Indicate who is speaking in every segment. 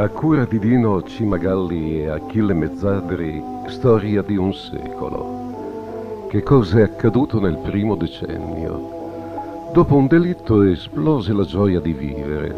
Speaker 1: A cura di Dino Cimagalli e Achille Mezzadri, storia di un secolo. Che cosa è accaduto nel primo decennio? Dopo un delitto esplose la gioia di vivere.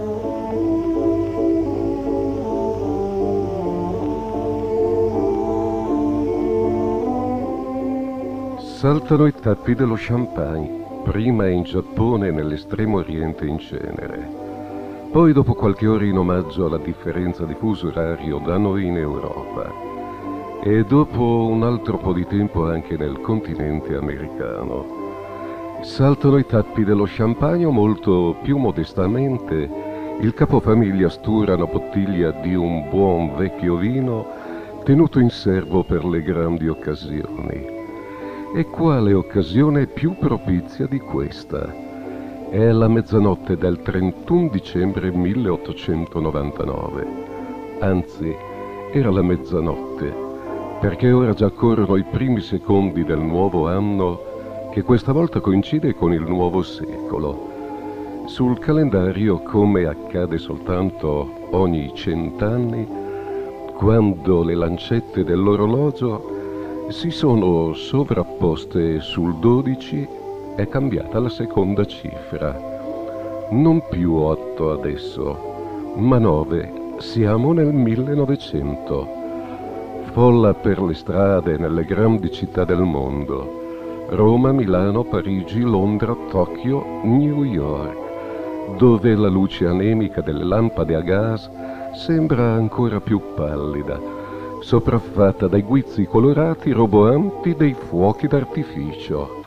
Speaker 1: Saltano i tappi dello champagne, prima in Giappone e nell'estremo oriente in cenere. Poi dopo qualche ora in omaggio alla differenza di fuso orario da noi in Europa e dopo un altro po' di tempo anche nel continente americano. Saltano i tappi dello champagne o molto più modestamente il capofamiglia stura una bottiglia di un buon vecchio vino tenuto in serbo per le grandi occasioni. E quale occasione più propizia di questa? È la mezzanotte del 31 dicembre 1899. Anzi, era la mezzanotte, perché ora già corrono i primi secondi del nuovo anno che questa volta coincide con il nuovo secolo. Sul calendario, come accade soltanto ogni 100 anni, quando le lancette dell'orologio si sono sovrapposte sul 12, è cambiata la seconda cifra. Non più 8 adesso, ma 9. Siamo nel 1900. Folla per le strade nelle grandi città del mondo. Roma, Milano, Parigi, Londra, Tokyo, New York, dove la luce anemica delle lampade a gas sembra ancora più pallida, sopraffatta dai guizzi colorati roboanti dei fuochi d'artificio.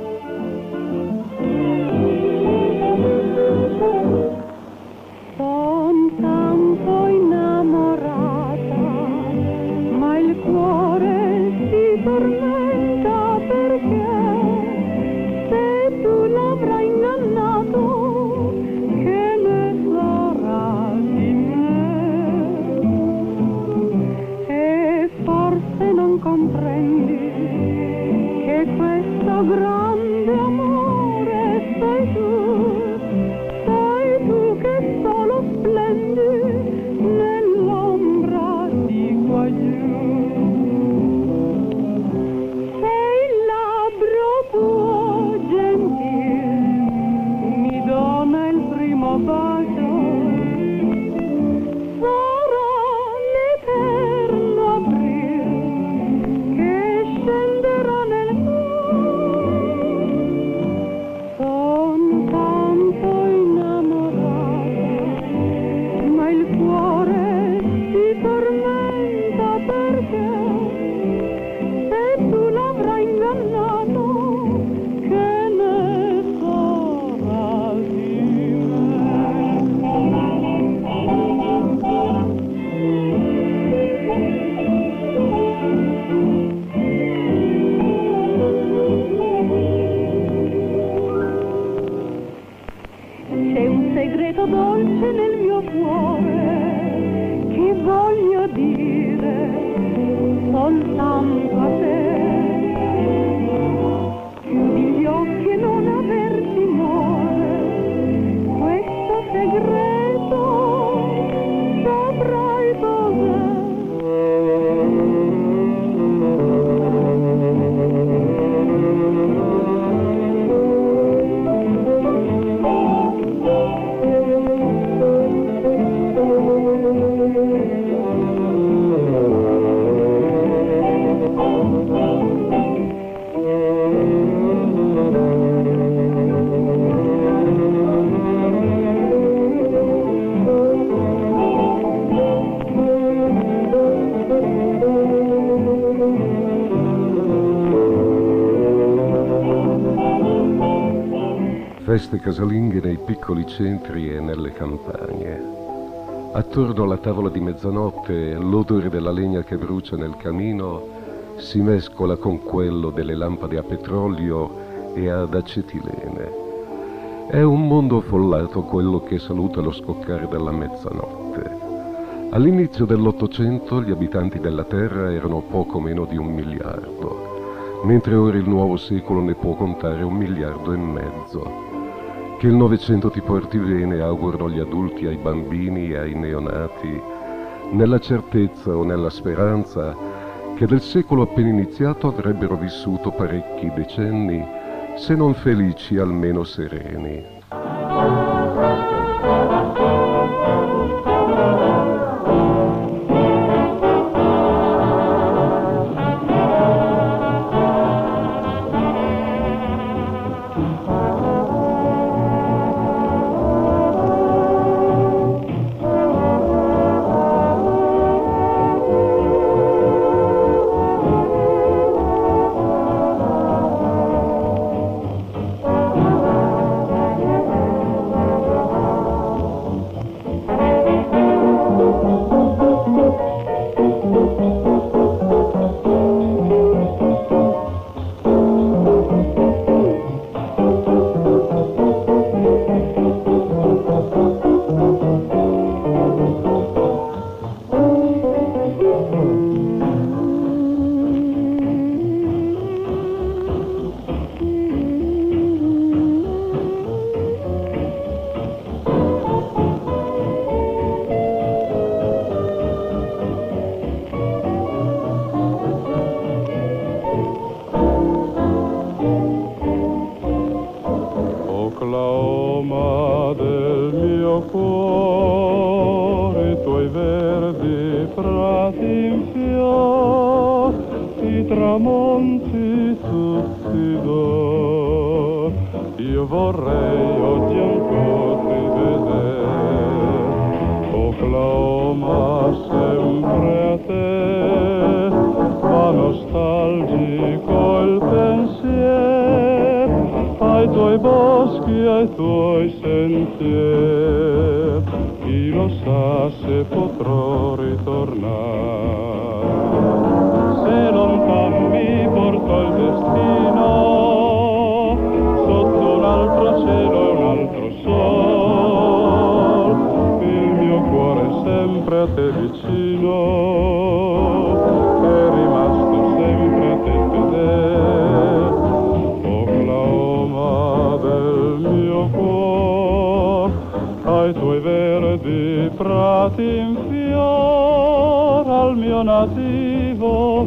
Speaker 1: Feste casalinghe nei piccoli centri e nelle campagne. Attorno alla tavola di mezzanotte l'odore della legna che brucia nel camino si mescola con quello delle lampade a petrolio e ad acetilene. È un mondo affollato quello che saluta lo scoccare della mezzanotte. All'inizio dell'Ottocento gli abitanti della Terra erano poco meno di 1 miliardo, mentre ora il nuovo secolo ne può contare 1,5 miliardi. Che il Novecento ti porti bene, auguro gli adulti ai bambini e ai neonati nella certezza o nella speranza che del secolo appena iniziato avrebbero vissuto parecchi decenni, se non felici almeno sereni. Oklahoma del mio cuore, i tuoi verdi prati in fior, i tramonti tutti d'or, io vorrei oggi ancora rivedere. Oklahoma sempre a te, fa nostalgico il pensiero ai tuoi boschi, ai tuoi sentieri, chi lo sa se potrò ritornare. Se lontano mi portò il destino, sotto un altro cielo e un altro sol, il mio cuore è sempre a te vicino, è rimasto sempre a te fedele. Ai tuoi verdi prati in fior, al mio nativo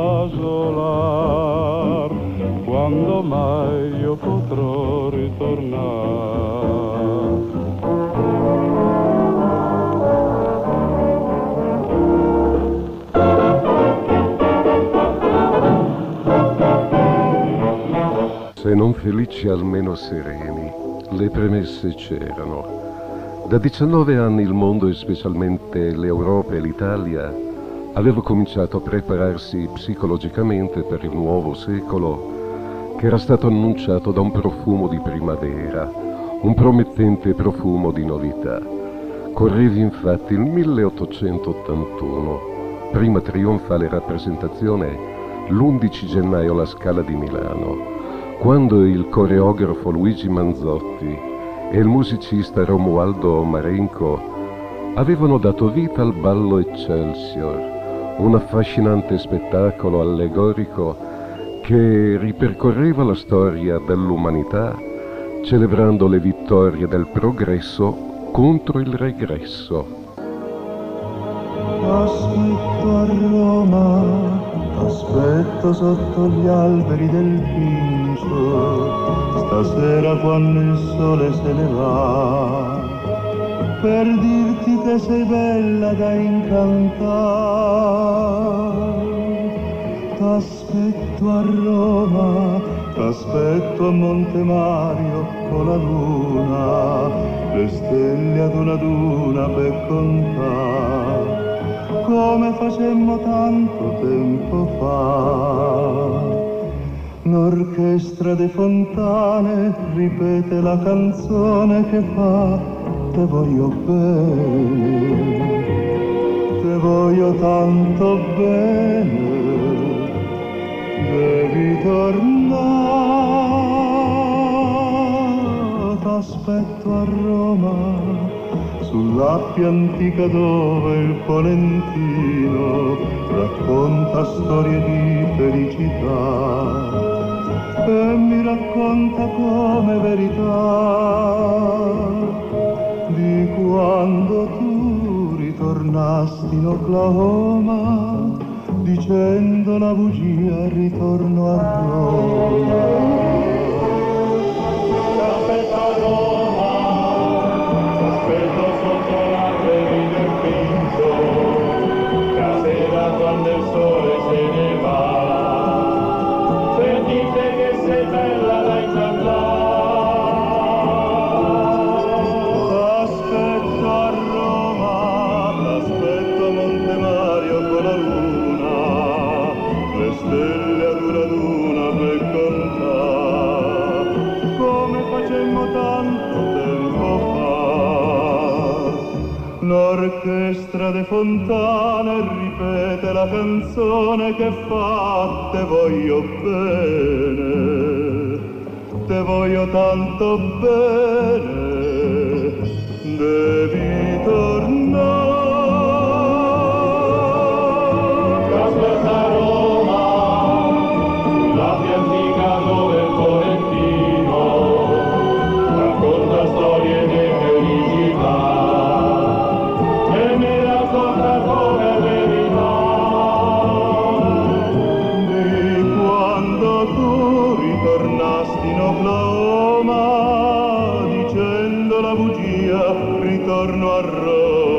Speaker 1: casolar, quando mai io potrò ritornare. Se non felici almeno sereni, le premesse c'erano. Da 19 anni il mondo, e specialmente l'Europa e l'Italia, aveva cominciato a prepararsi psicologicamente per il nuovo secolo che era stato annunciato da un profumo di primavera, un promettente profumo di novità. Correvi infatti il 1881, prima trionfale rappresentazione l'11 gennaio alla Scala di Milano, quando il coreografo Luigi Manzotti e il musicista Romualdo Marenco avevano dato vita al ballo Excelsior, un affascinante spettacolo allegorico che ripercorreva la storia dell'umanità celebrando le vittorie del progresso contro il regresso.
Speaker 2: Aspetto a Roma, aspetto sotto gli alberi del Pincio, stasera quando il sole se ne va, per dirti che sei bella da incantare. T'aspetto a Roma, t'aspetto a Monte Mario con la luna, le stelle ad una per contare, come facemmo tanto tempo fa. L'orchestra de fontane ripete la canzone che fa: te voglio bene, te voglio tanto bene, devi tornare. T'aspetto a Roma, sull'Appia antica dove il Polentino racconta storie di felicità e mi racconta come verità di quando tu ritornasti in Oklahoma, dicendo la bugia ritorno a Roma. T'aspetto a Roma, t'aspetto sotto la crepi del Pinto, stasera quando il sole se ne va, sentite che sei bella da incantare. T'aspetto a Roma, t'aspetto a Monte Mario con la luna, le stelle ad una per contare, come facemmo tanto tempo fa. L'orchestra de fontane ripete la canzone che fa: te voglio bene, te voglio tanto bene, devi tornare. T'aspetta a Roma, la più antica dove il Tolentino racconta storie di felicità e mi racconta come verità di quando tu ritornasti in Oklahoma, dicendo la bugia ritorno a Roma.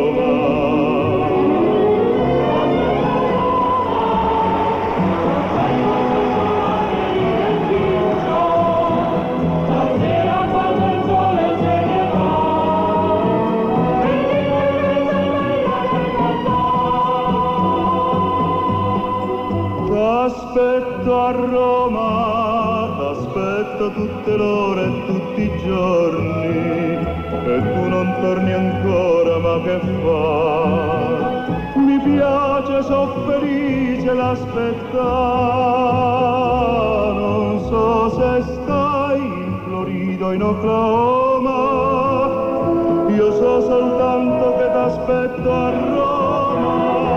Speaker 2: T'aspetto a Roma, t'aspetto tutte l'ore e tutti i giorni, e tu non torni ancora, ma che fa? Mi piace, so felice l'aspettare, non so se stai in Florida o in Oklahoma, io so soltanto che t'aspetto a Roma.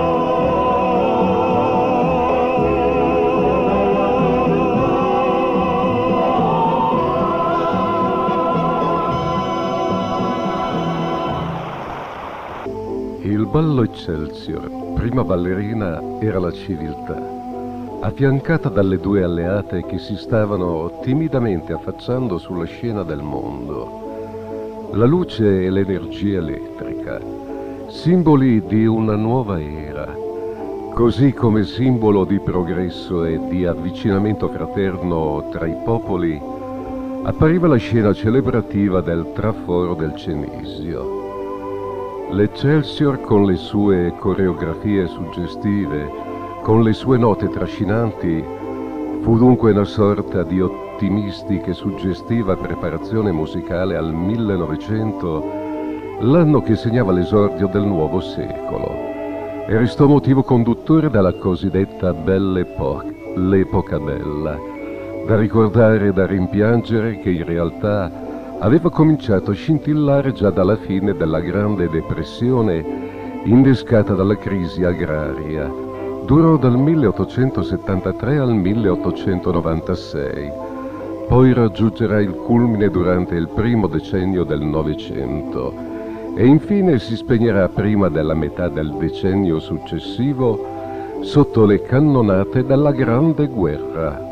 Speaker 1: Il ballo Excelsior, prima ballerina, era la civiltà, affiancata dalle due alleate che si stavano timidamente affacciando sulla scena del mondo. La luce e l'energia elettrica, simboli di una nuova era, così come simbolo di progresso e di avvicinamento fraterno tra i popoli, appariva la scena celebrativa del traforo del Cenisio. L'Excelsior, con le sue coreografie suggestive, con le sue note trascinanti, fu dunque una sorta di ottimistica e suggestiva preparazione musicale al 1900, l'anno che segnava l'esordio del nuovo secolo, e restò motivo conduttore della cosiddetta Belle Époque, l'epoca bella, da ricordare e da rimpiangere, che in realtà aveva cominciato a scintillare già dalla fine della Grande Depressione innescata dalla crisi agraria. Durò dal 1873 al 1896, poi raggiungerà il culmine durante il primo decennio del Novecento e infine si spegnerà prima della metà del decennio successivo sotto le cannonate della Grande Guerra.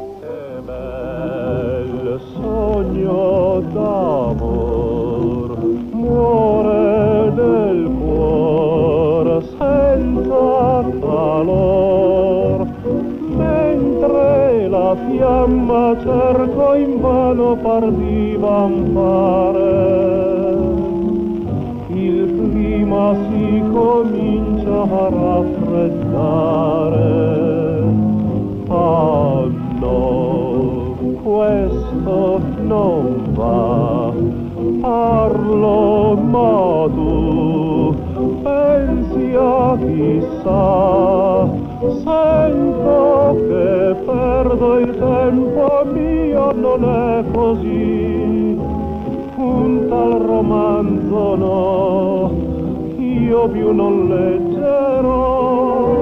Speaker 2: Sogno d'amor muore del cuore senza calor, mentre la fiamma cerco invano par di vampare. Il clima si comincia a raffreddare. Oh no, questo non va, parlo ma tu pensi a chissà, sento che perdo il tempo mio, non è così, un tal romanzo no, io più non leggerò.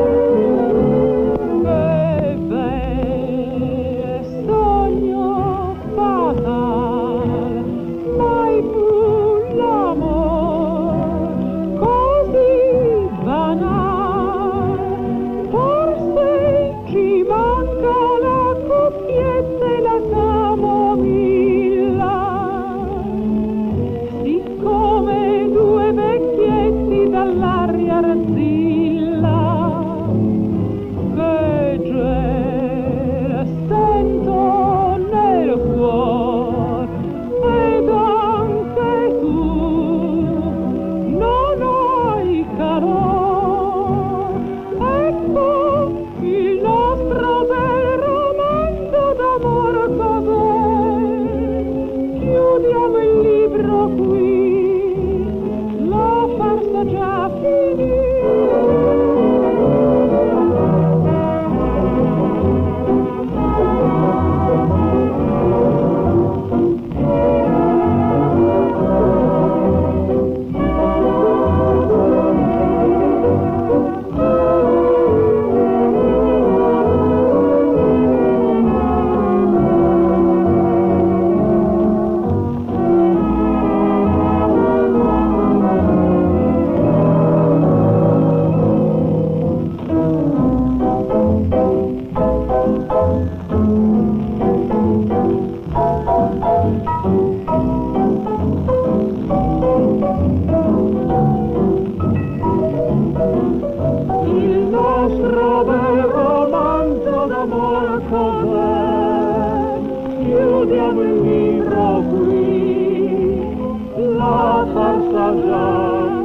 Speaker 2: chiudiamo il libro qui, la farsa già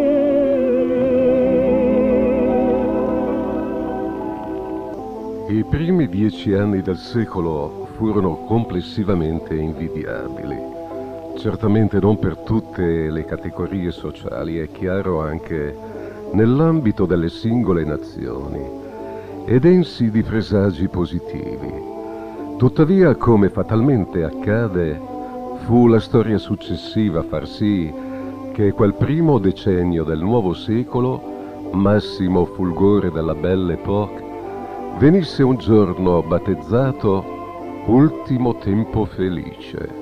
Speaker 1: finì. I primi 10 anni del secolo furono complessivamente invidiabili. Certamente non per tutte le categorie sociali, è chiaro, anche nell'ambito delle singole nazioni, e densi di presagi positivi. Tuttavia, come fatalmente accade, fu la storia successiva a far sì che quel primo decennio del nuovo secolo, massimo fulgore della Belle Époque, venisse un giorno battezzato Ultimo tempo felice.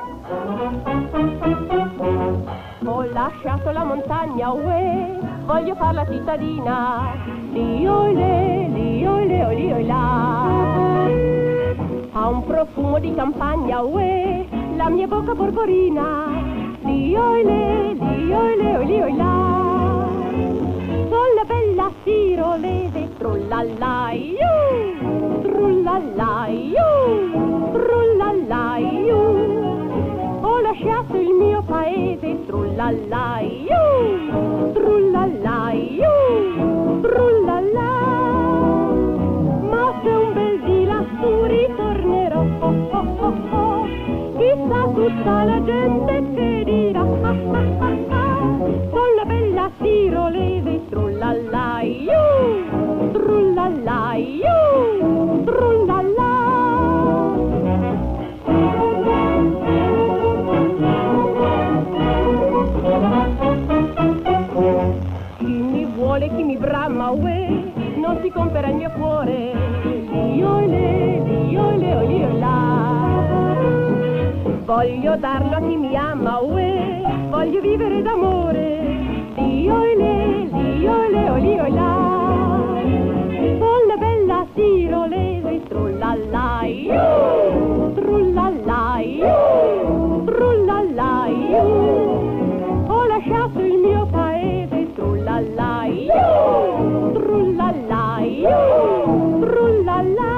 Speaker 3: Ho lasciato la montagna, uè, voglio far la cittadina, lì-oi-le, lì-oi-le, là. Ha un profumo di campagna, uè, la mia bocca porporina, lì-oi-le, lì-oi-le, là. Sono la bella tirolese, trullallai-iu, trullallai-iu, trullallai-iu. Ho lasciato il mio paese, trullallai-iu, trullallai-iu, trullallà. Ma se un bel di lassù ritornerò, oh, oh, oh, oh, chissà tutta la gente che dirà, ah, ah, ah, ah. Con la bella tirolese, trullallai-iu, trullallai-iu, trullallà. Chi mi brama, uè, non si compera il mio cuore, lì-oi-le, lì-oi-le, là. Voglio darlo a chi mi ama, uè, voglio vivere d'amore, lì-oi-le, lì-oi-le, là. Con la bella tirolese, trullallai-iu, trullallai-iu, trullallai-iu. Ho lasciato il mio paese, trullallai-iu, trullallai-iu, trullallà.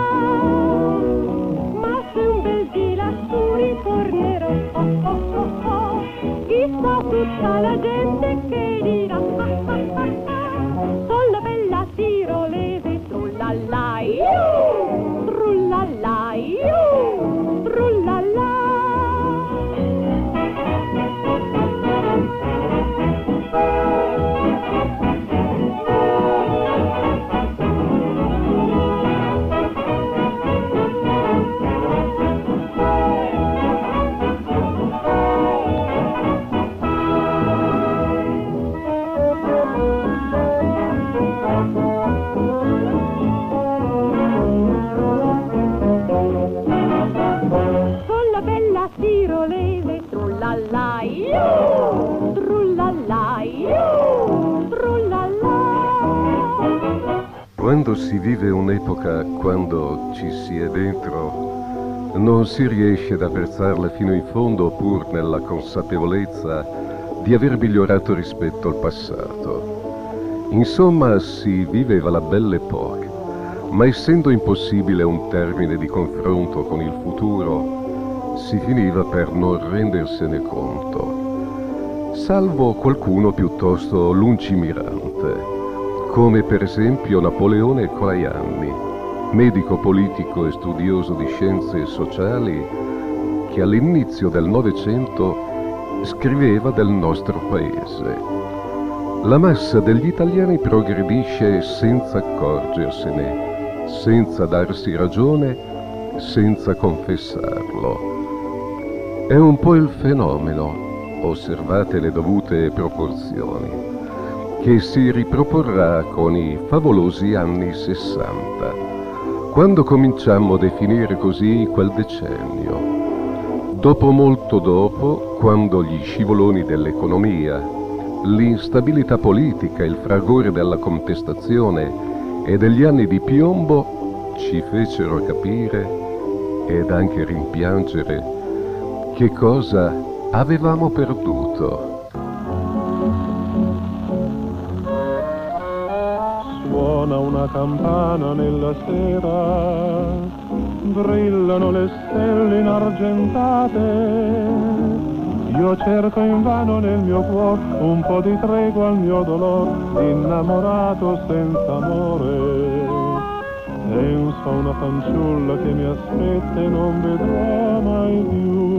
Speaker 3: Ma se un bel di lassù ritornerò, oh, oh, oh, oh, chissà tutta la gente che dirà, ah, ah, ah, ah. Con la bella tirolese, trullallai-iu, trullallai-iu, trullallà. Tirolese, trullallai-iu, trullallai-iu, trullallà.
Speaker 1: Quando si vive un'epoca, quando ci si è dentro, non si riesce ad apprezzarla fino in fondo, pur nella consapevolezza di aver migliorato rispetto al passato. Insomma, si viveva la Belle Époque, ma essendo impossibile un termine di confronto con il futuro, si finiva per non rendersene conto, salvo qualcuno piuttosto lungimirante, come per esempio Napoleone Colajanni, medico politico e studioso di scienze sociali, che all'inizio del Novecento scriveva del nostro paese: la massa degli italiani progredisce senza accorgersene, senza darsi ragione, senza confessarlo. È un po' il fenomeno, osservate le dovute proporzioni, che si riproporrà con i favolosi anni 60, quando cominciammo a definire così quel decennio. Dopo, molto dopo, quando gli scivoloni dell'economia, l'instabilità politica, il fragore della contestazione e degli anni di piombo ci fecero capire ed anche rimpiangere che cosa avevamo perduto.
Speaker 2: Suona una campana nella sera, brillano le stelle inargentate. Io cerco invano nel mio cuore un po' di tregua al mio dolore, innamorato senza amore. Penso a una fanciulla che mi aspetta e non vedrò mai più.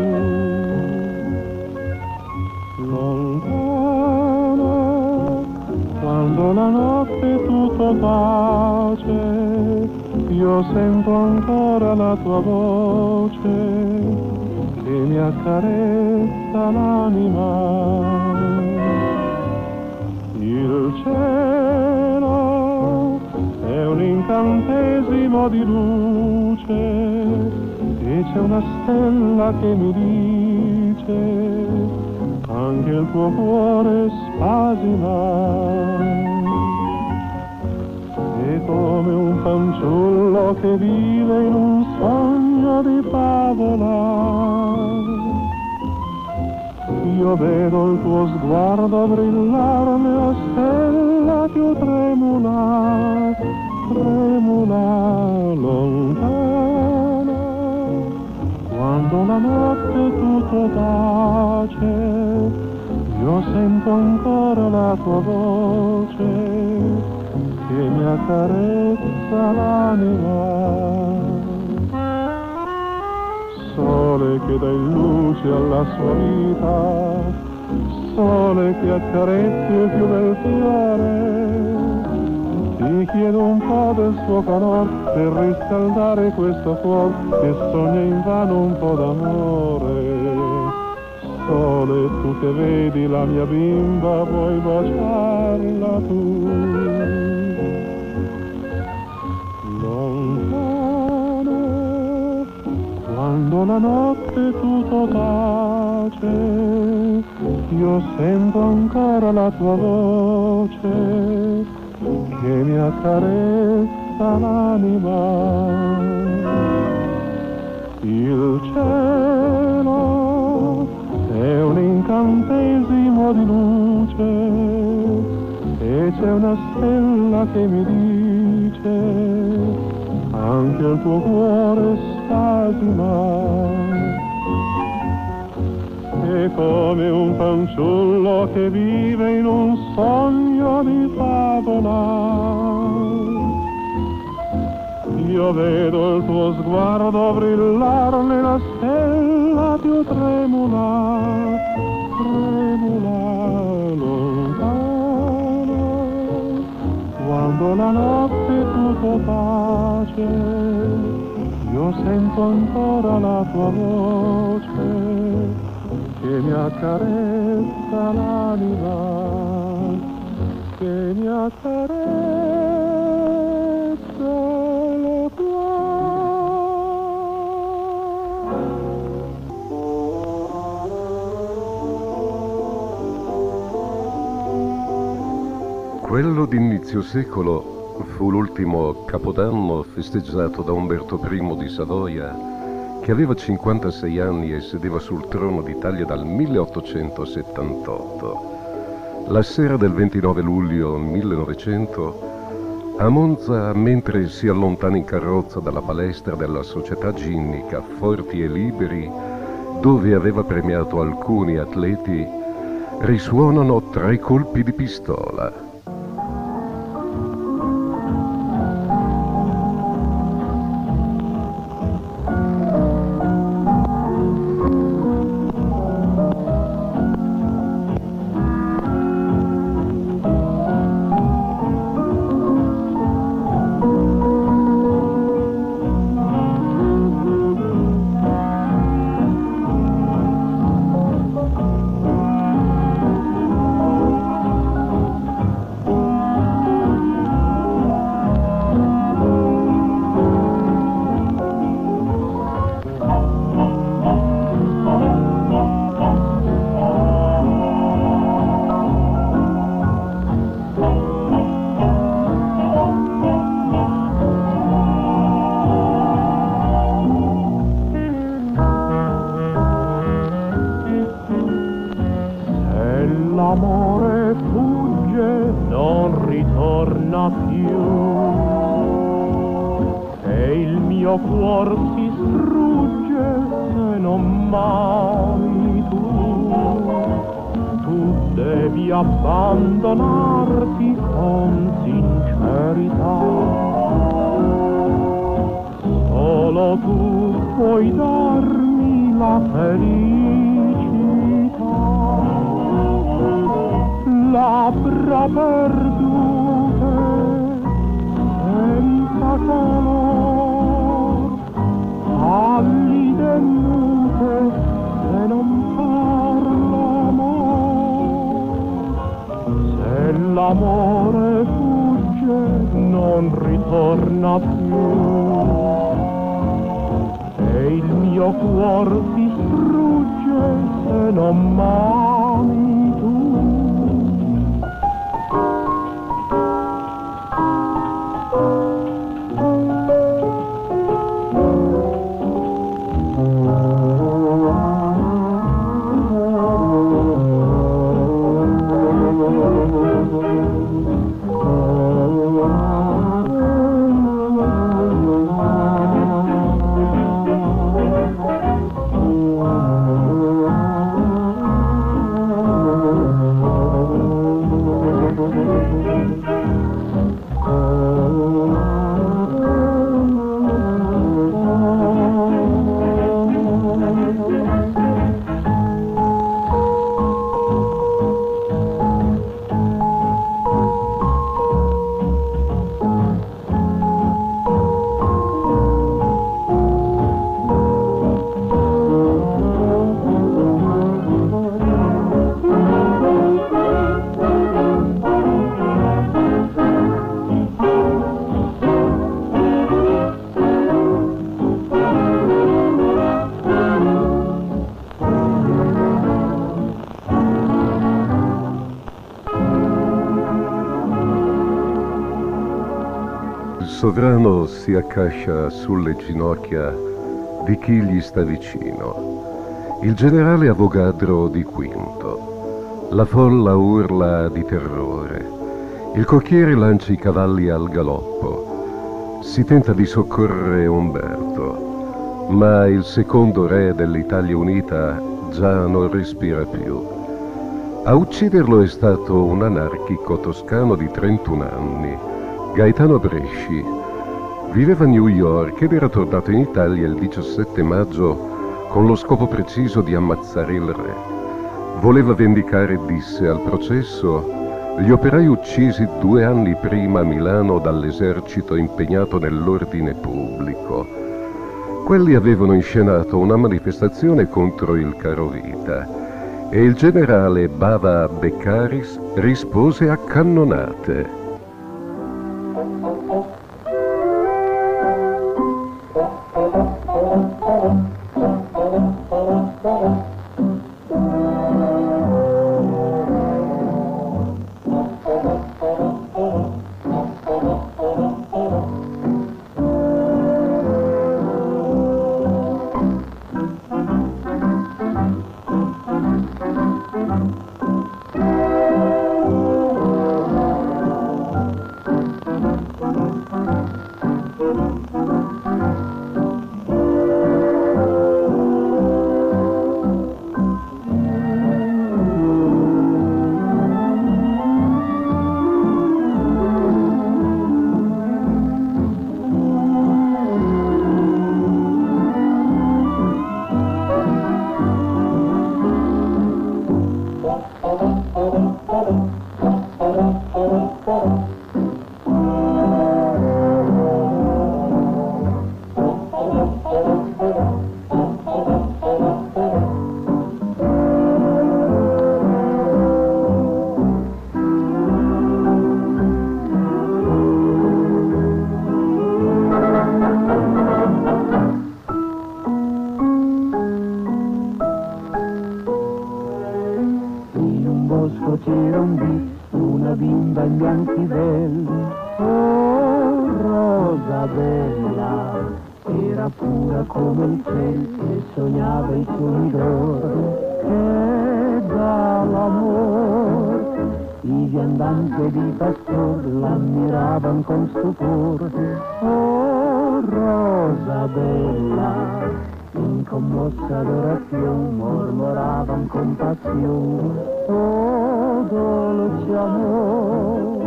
Speaker 2: Lontano, quando la notte è tutto pace, io sento ancora la tua voce che mi accarezza l'anima. Il cielo è un incantesimo di luce e c'è una stella che mi dice anche il tuo cuore spasima. E come un fanciullo che vive in un sogno di favola, io vedo il tuo sguardo brillare nella stella più tremula, tremula lontana. Quando la notte è tutto tace, io sento ancora la tua voce che mi accarezza l'anima. Sole che dai luce alla sua vita, sole che accarezzi il più bel fiore, ti chiedo un po' del suo calor per riscaldare questo cuore che sogna invano un po' d'amore. Sole, tu che vedi la mia bimba, vuoi baciarla tu? Lontano, quando la notte tutto tace, io sento ancora la tua voce che mi accarezza l'anima. Il cielo è un incantesimo di luce e c'è una stella che mi dice anche il tuo cuore spasima. E come un fanciullo che vive in un sogno di favola, io vedo il tuo sguardo brillare nella stella più tremula, tremula lontana. Quando la notte è tutto pace, io sento ancora la tua voce che mi accarezza l'anima, che mi accarezza la
Speaker 1: Quello d'inizio secolo fu l'ultimo Capodanno festeggiato da Umberto I di Savoia, che aveva 56 anni e sedeva sul trono d'Italia dal 1878. La sera del 29 luglio 1900, a Monza, mentre si allontana in carrozza dalla palestra della società ginnica Forti e Liberi, dove aveva premiato alcuni atleti, risuonano 3 colpi di pistola.
Speaker 2: mio cuor si strugge se non m'ami tu devi abbandonarti con sincerità. Solo tu puoi darmi la felicità. Labbra perdute senza calor, pallide mute se non parla amor. Se l'amore fugge non ritorna più e il mio cuor si strugge se non m'ami tu.
Speaker 1: Il sovrano si accascia sulle ginocchia di chi gli sta vicino. Il generale Avogadro di Quinto. La folla urla di terrore. Il cocchiere lancia i cavalli al galoppo. Si tenta di soccorrere Umberto, ma il secondo re dell'Italia Unita già non respira più. A ucciderlo è stato un anarchico toscano di 31 anni, Gaetano Bresci. Viveva a New York ed era tornato in Italia il 17 maggio con lo scopo preciso di ammazzare il re. Voleva vendicare, disse al processo, gli operai uccisi 2 anni prima a Milano dall'esercito impegnato nell'ordine pubblico. Quelli avevano inscenato una manifestazione contro il carovita e il generale Bava Beccaris rispose a cannonate. Una bimba in bianchivel, oh rosa bella, era pura come il ciel e sognava i suoi d'oro, che dall'amor i viandanti ed i pastor l'ammiravan con stupor. Oh
Speaker 2: rosa bella, in commossa adoración mormoraban con pasión, oh dolce amor,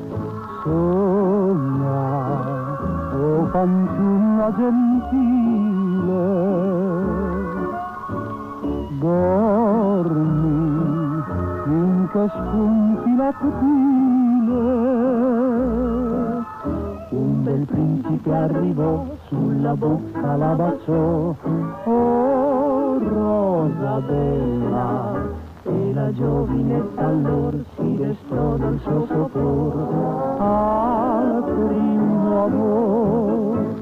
Speaker 2: sogna, oh fanciulla gentile, dormi finché spunti la pupille. Un bel principe arrivò, sulla bocca la baciò, oh rosa bella, e la giovinetta allor si destò del suo sopor al primo amor.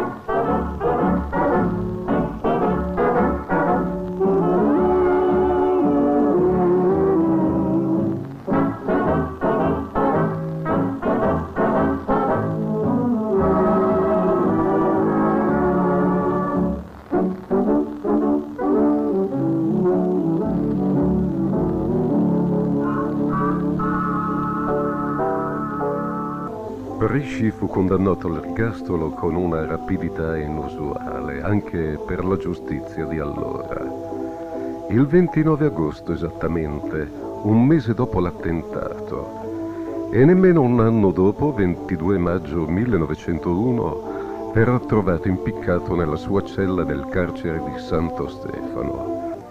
Speaker 1: Bresci fu condannato all'ergastolo con una rapidità inusuale, anche per la giustizia di allora. Il 29 agosto esattamente, un mese dopo l'attentato, e nemmeno un anno dopo, 22 maggio 1901, era trovato impiccato nella sua cella del carcere di Santo Stefano.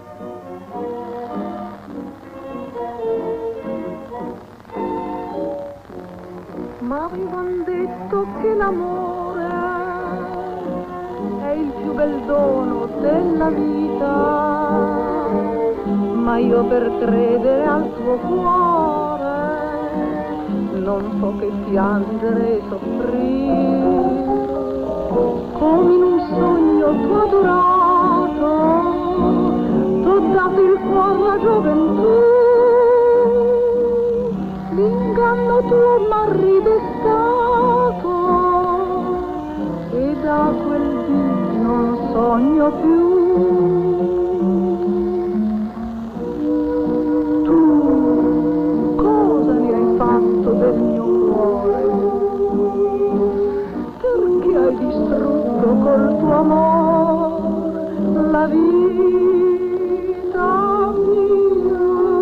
Speaker 3: M'avevano detto che l'amore è il più bel dono della vita, ma io per credere al tuo cuore non so che piangere e soffrire. Come in un sogno t'ho adorato, t'ho dato il cuore alla gioventù, l'inganno tuo m'ha ridestato e da quel dì non sogno più. Tu cosa ne hai fatto del mio cuore? Perché hai distrutto col tuo amore la vita mia?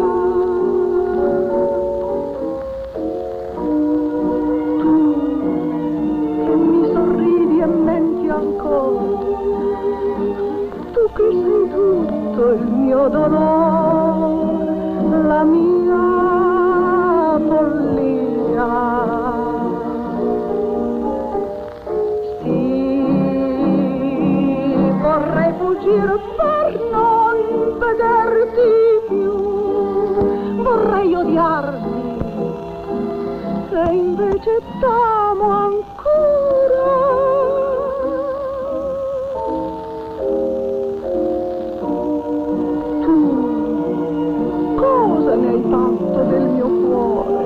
Speaker 3: Tu che sei tutto il mio dolore, la mia follia. Sì, vorrei fuggire per non vederti più, vorrei odiarti, e invece t'amo ancora. Cosa ne hai fatto del mio cuore?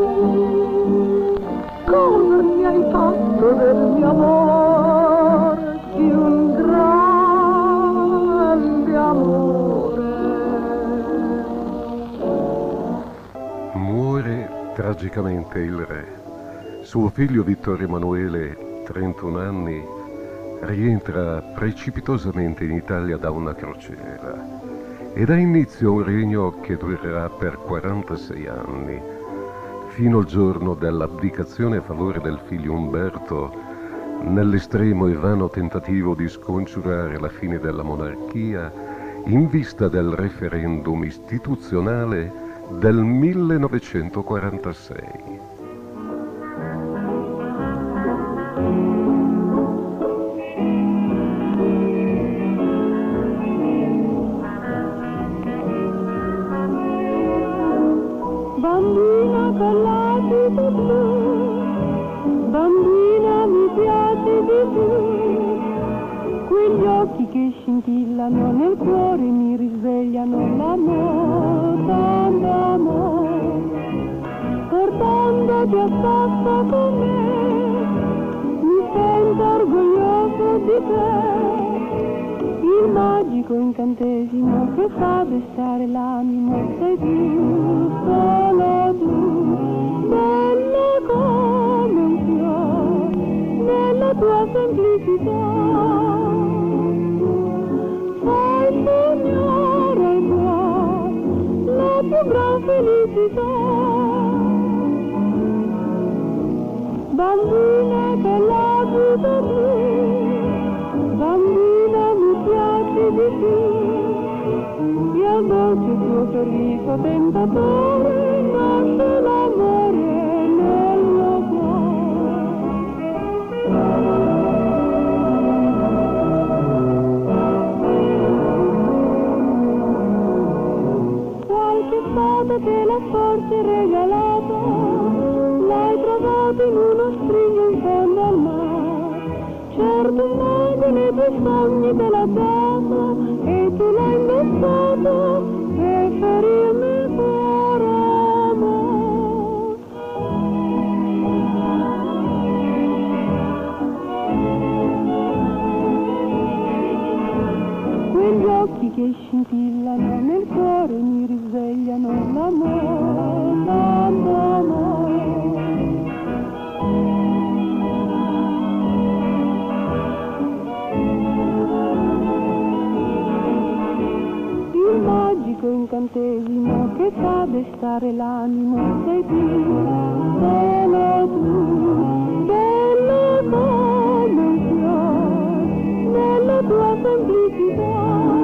Speaker 3: Cosa ne hai fatto del mio amore? Di un grande amore.
Speaker 1: Muore tragicamente il re. Suo figlio Vittorio Emanuele, 31 anni, rientra precipitosamente in Italia da una crociera e dà inizio a un regno che durerà per 46 anni, fino al giorno dell'abdicazione a favore del figlio Umberto, nell'estremo e vano tentativo di scongiurare la fine della monarchia in vista del referendum istituzionale del 1946.
Speaker 3: Bambina con l'abito blu, bambina mi piace di più, quegli occhi che scintillano nel cuore mi risvegliano l'amore, d'amore, portandoti a casa con me, mi sento orgoglioso di te. Il magico incantesimo che fa destare l'animo sei tu, solo tu, bella come un fiore, nella tua semplicità. Fai sognare al cuore la più gran felicità. Bambina che l'abito blu, bambina mi piace di più, e al dolce tuo sorriso tentatore nasce l'amore nel mio cuore. Qualche fata che la sorte regalato, l'hai trovato in uno scrigno in fondo al mare. Certo un mago nei tuoi sogni te l'ha dato e tu l'hai indossato per ferirmi il cuore, amore. Quegli occhi che scintillano nel cuore mi risvegliano l'amore, tanto amore. Il magico incantesimo che fa destare l'animo sei tu, solo tu, bello come il fiore, nella tua semplicità.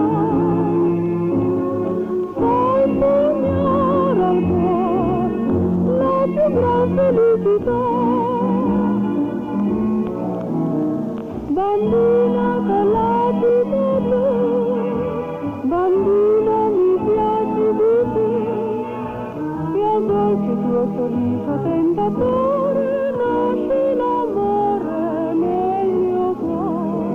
Speaker 3: Fai sognare al cuore la più gran felicità. Bambina con l'abito blu, bambina mi piace di più, e al dolce tuo sorriso tentatore nasce l'amore nel mio cuore.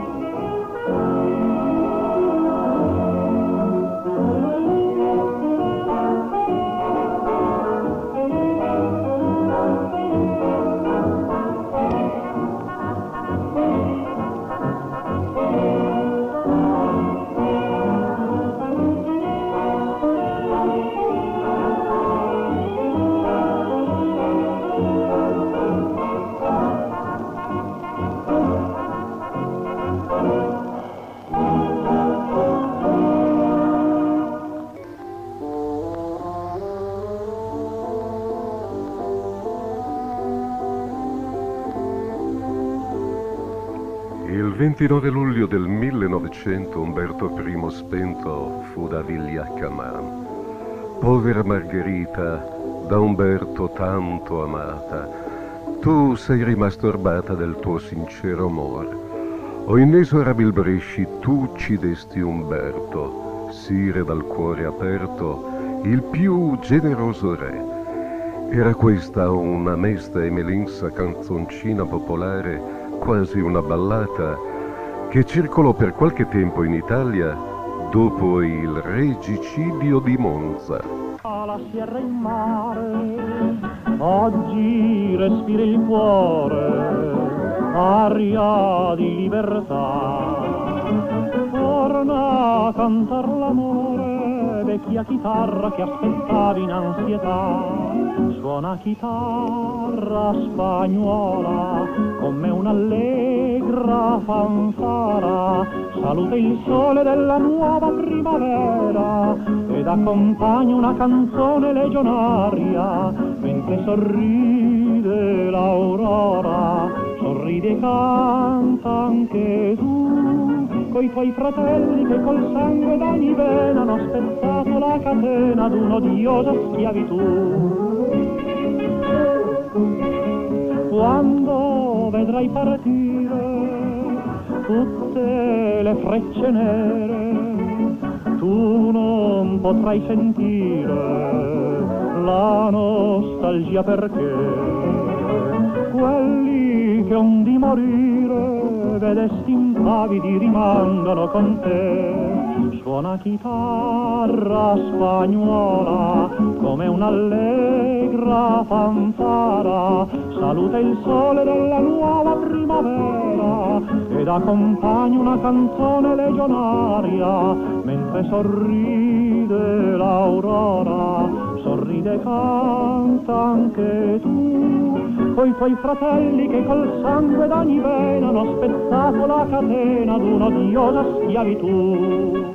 Speaker 1: Il 29 luglio del 1900 Umberto I spento fu da Vigliaccaman. Povera Margherita, da Umberto tanto amata, tu sei rimasta orbata del tuo sincero amor. O inesorabil Bresci, tu uccidesti Umberto, sire dal cuore aperto, il più generoso re. Era questa una mesta e melensa canzoncina popolare, quasi una ballata, che circolò per qualche tempo in Italia dopo il regicidio di Monza.
Speaker 2: La sierra e il mare, oggi respiri il cuore, aria di libertà. Torna a cantar l'amore, vecchia chitarra che aspettavi in ansietà. Suona chitarra spagnola come un'allegra fanfara, saluta il sole della nuova primavera ed accompagna una canzone legionaria mentre sorride l'aurora. Sorride e canta anche tu coi tuoi fratelli che col sangue d'ogni vena hanno spezzato la catena d'un'odiosa schiavitù. Quando vedrai partire tutte le frecce nere, tu non potrai sentire la nostalgia, perché quelli che un di morire vedesti impavidi rimangano con te. Suona chitarra spagnola come un'allegra fanfara, saluta il sole della nuova primavera ed accompagna una canzone legionaria mentre sorride l'aurora. Sorride e canta anche tu coi suoi fratelli che col sangue d'ogni vena hanno spezzato la catena d'un'odiosa schiavitù.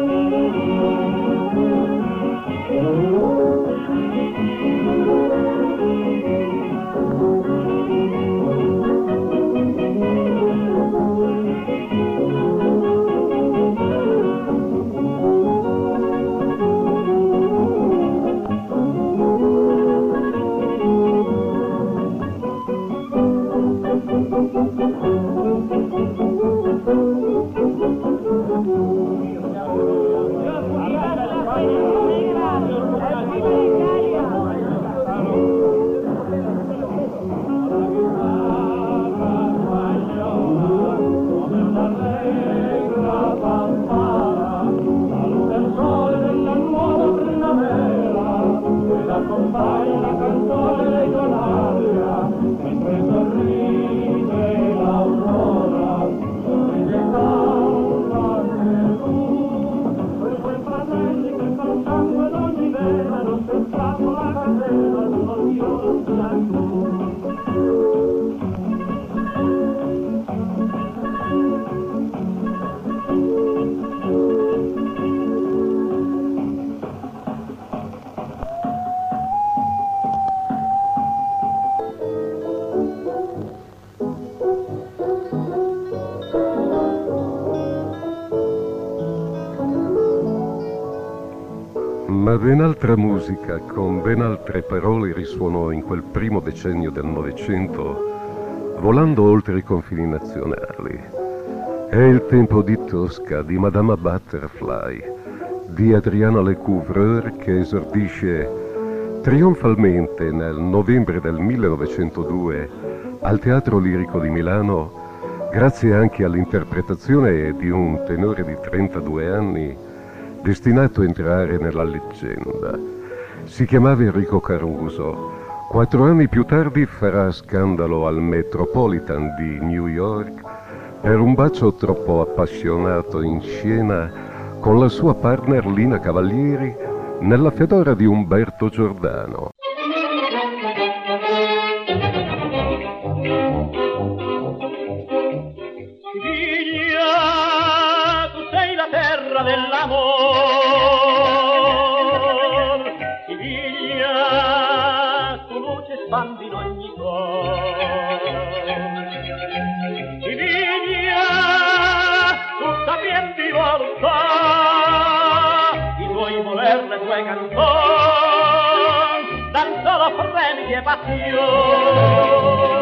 Speaker 1: Ma ben altra musica, con ben altre parole, risuonò in quel primo decennio del Novecento, volando oltre i confini nazionali. È il tempo di Tosca, di Madama Butterfly, di Adriana Lecouvreur, che esordisce trionfalmente nel novembre del 1902 al Teatro Lirico di Milano, grazie anche all'interpretazione di un tenore di 32 anni, destinato a entrare nella leggenda. Si chiamava Enrico Caruso. 4 anni più tardi farà scandalo al Metropolitan di New York per un bacio troppo appassionato in scena con la sua partner Lina Cavalieri nella fedora di Umberto Giordano.
Speaker 4: Dell'amor, Siviglia, tu luce spandi in ogni cuore. Siviglia, tutta pien di volontà, i tuoi voler, le tue canzoni, dan solo premi e passione.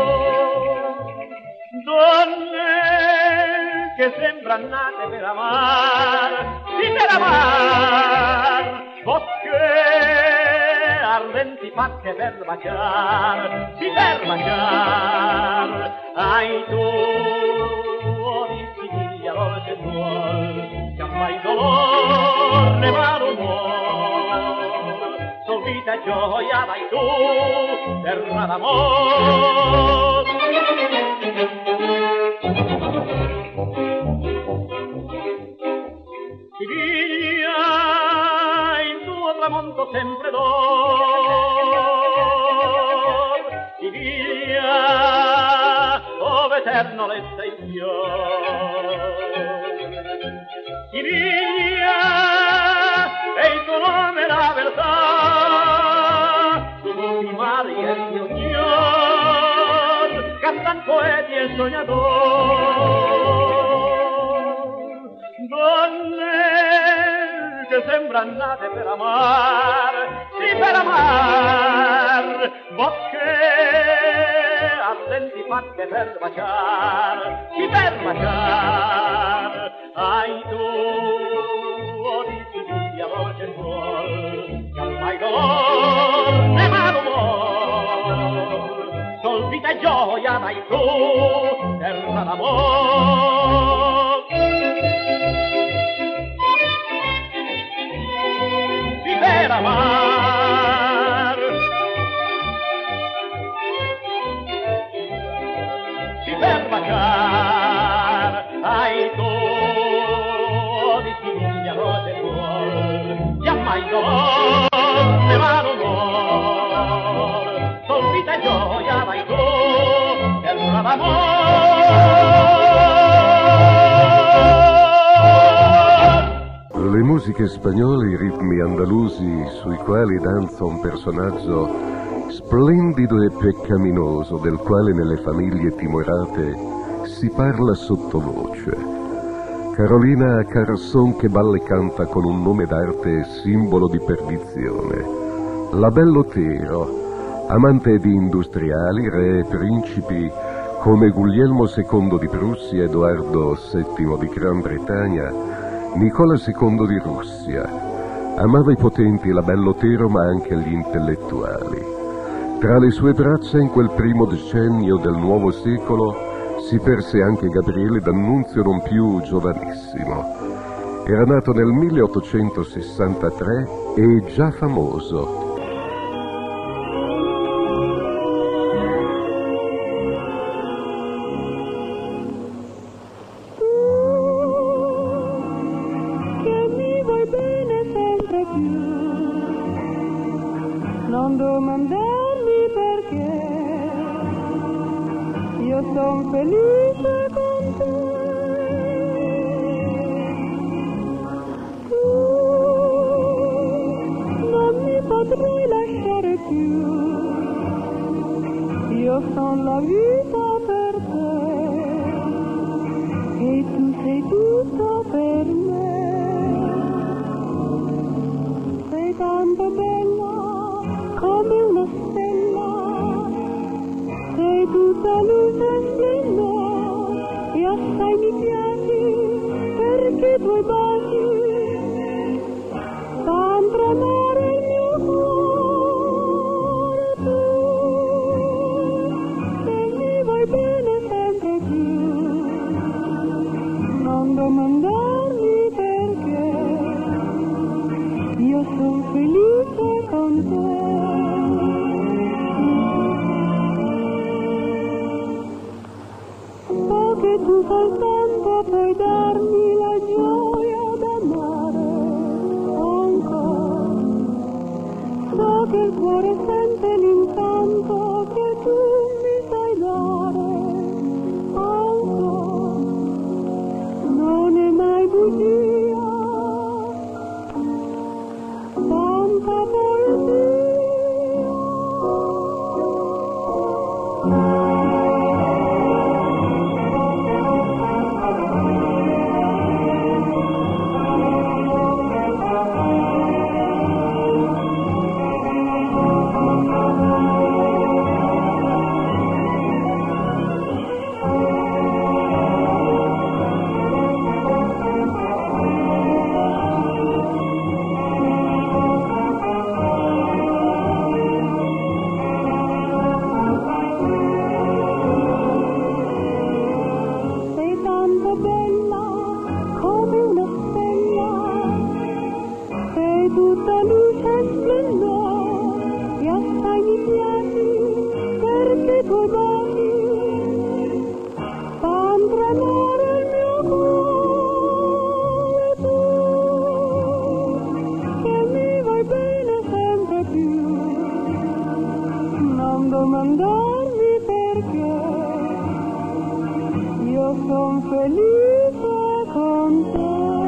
Speaker 4: Donne che sembran nate per amar, sì per amar, bosche ardenti fatte per baciar, sì per baciar, ai tu, di Siviglia dolce tuol, che mai dolor ne va rumor, sol vita e gioia vai tu, terra d'amor. Siviglia, il tuo tramonto sempre d'or, Siviglia, dove eterno resta il fior. Siviglia, è il tuo nome la verità, tu tutti i mari e il mio Signor, cantan poeti e sognatori. Donne che sembran nate per amar, sì per amar, bosche ardenti fatte per baciar, sì per baciar, ai tu, di Siviglia dolce tuol, che mai dolor ne va rumor, sol vita e gioia dai tu, terra d'amor. Per amar, si per baciar, ai tu, di Siviglia rote tuol, che mai dolor ne va rumor, sol vita e gioia vai tu.
Speaker 1: musiche spagnole, i ritmi andalusi sui quali danza un personaggio splendido e peccaminoso del quale nelle famiglie timorate si parla sottovoce. Carolina Carson che balla e canta con un nome d'arte simbolo di perdizione. La Bellotero, amante di industriali, re e principi come Guglielmo II di Prussia, Edoardo VII di Gran Bretagna, Nicola II di Russia. Amava i potenti, la Bellotero, ma anche gli intellettuali. Tra le sue braccia in quel primo decennio del nuovo secolo si perse anche Gabriele D'Annunzio, non più giovanissimo. Era nato nel 1863 e già famoso.
Speaker 3: Non domandarmi perché, io son felice con te. Tu non mi potrai lasciare più, io son la vita per te e tu sei tutto per me. Sei tanto bella come una stella, sei tutta luce e splendore, e assai mi piaci perché i tuoi baci fan tremare il mio cuore. Tu che mi vuoi bene sempre più, non domandarmi perché, io son felice con te. Che tu soltanto puoi darmi la gioia d'amare ancora. So che il cuore sente l'incanto che tu mi sai dare ancora. Non è mai bugia, tanta poesia. Tutta luce e splendore, e assai mi piaci perché i tuoi baci fan tremare il mio cuore. Tu che mi vuoi bene sempre più, non domandarmi perché, io son felice con te.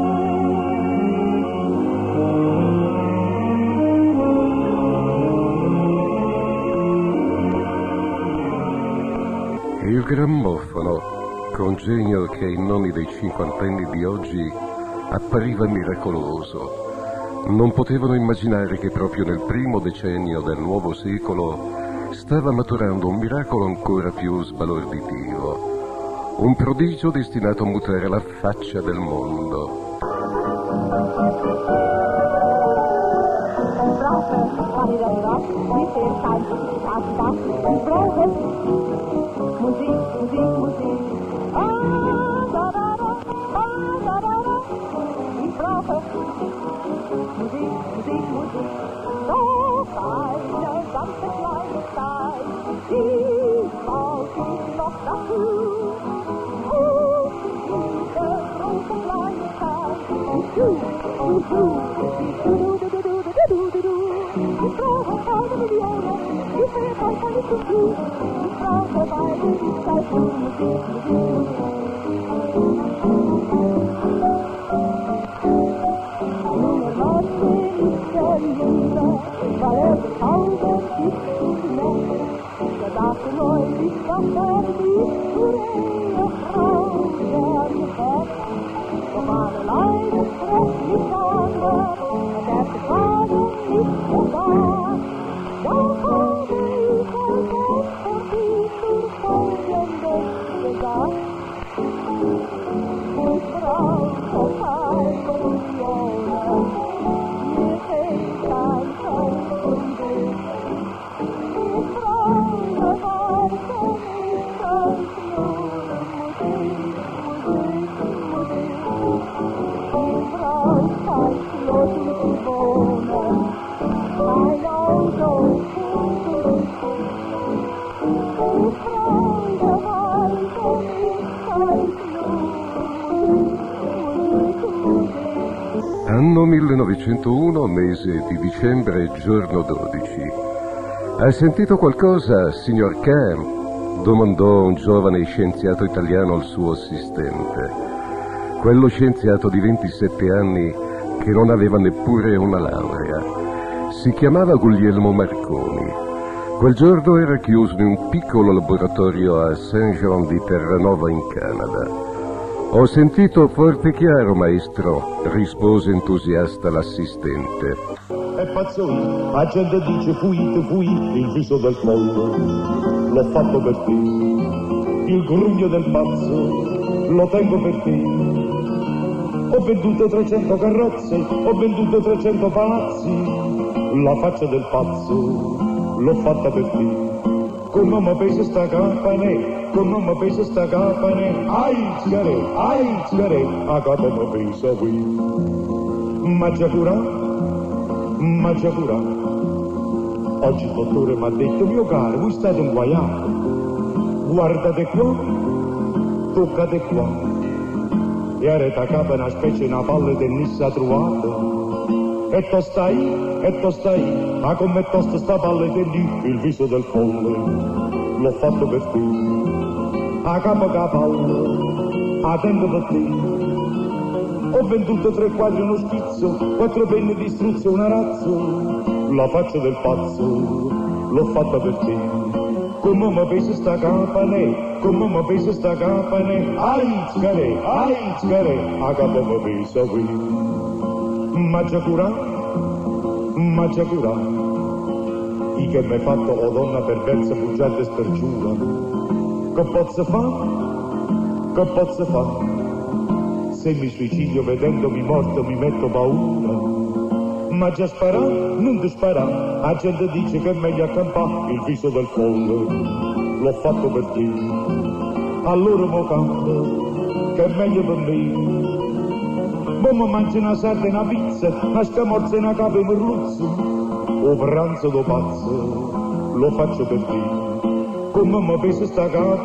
Speaker 1: Il grammofono, congegno che ai nonni dei cinquantenni di oggi appariva miracoloso. Non potevano immaginare che proprio nel primo decennio del nuovo secolo stava maturando un miracolo ancora più sbalorditivo, un prodigio destinato a mutare la faccia del mondo.
Speaker 3: Musik, Musik, Musik. Ah, da, da, da, ah, da, da, da. Ich brauche Musik, Musik, Musik. Doch eine ganze Kleinigkeit, die brauche ich noch dazu. Diese große Kleinigkeit, ich brauche keine Millione, ich will keine zu tun. Ich brauche beide Zeit für Musik, Musik, Musik. weil tausend ist und noch, der darf neulich Wasser die Tourelle Frau der gefällt. Doch war leider schrecklich aber, der Frage nicht so war. Dann habe ich vergessen und die zur Folgendes gesagt. Und Frau verfallen Jahre, mir fehlt ein Haus und Weg. Die Frau verfallen nicht als Musik. Die Frau zeigt los mit Wohnen, mein Auto ist die Frau verfallen nicht
Speaker 1: Anno 1901, mese di dicembre, giorno 12. Hai sentito qualcosa, signor Kern? Domandò un giovane scienziato italiano al suo assistente. Quello scienziato di 27 anni che non aveva neppure una laurea. Si chiamava Guglielmo Marconi. Quel giorno era chiuso in un piccolo laboratorio a Saint-Jean di Terranova in Canada. Ho sentito forte e chiaro, maestro, rispose entusiasta l'assistente.
Speaker 2: È pazzo, la gente dice fuite, il viso del folle, l'ho fatto per te. Il grugno del pazzo, lo tengo per te. Ho venduto 300 carrozze, ho venduto 300 palazzi, la faccia del pazzo, l'ho fatta per te. Come mi pesa sta campane, come mi pesa sta campane, ai zgare, a capo mi pesa qui. Ma già cura, oggi il dottore mi ha detto, mio caro, voi state inguaiato, guardate qua, toccate qua, e areta capo una specie una palla tennissa trovata. E tu stai, ma come tosta sta palla di lì, il viso del folle, l'ho fatto per te. A capo palla, a tempo per te. Ho venduto 3 quadri uno schizzo, 4 penne di struzzo, un arazzo, la faccia del pazzo, l'ho fatta per te. Come mi pesa sta campane, ai zgare, a capo mi pesa qui. Ma già cura, i che m'hai fatto, o donna perversa, bugiarda e spergiura. Che posso fa? Se mi suicidio vedendomi morto mi metto paura. Ma già spara, non ti spara, la gente dice che è meglio accampare il viso del folle, l'ho fatto per te. Allora mo canta, che è meglio per me. Mamma mangia una sarda e una pizza, una scamorza e una capa e merluzzo. O pranzo do pazzo, lo faccio per te. Come mi pesa sta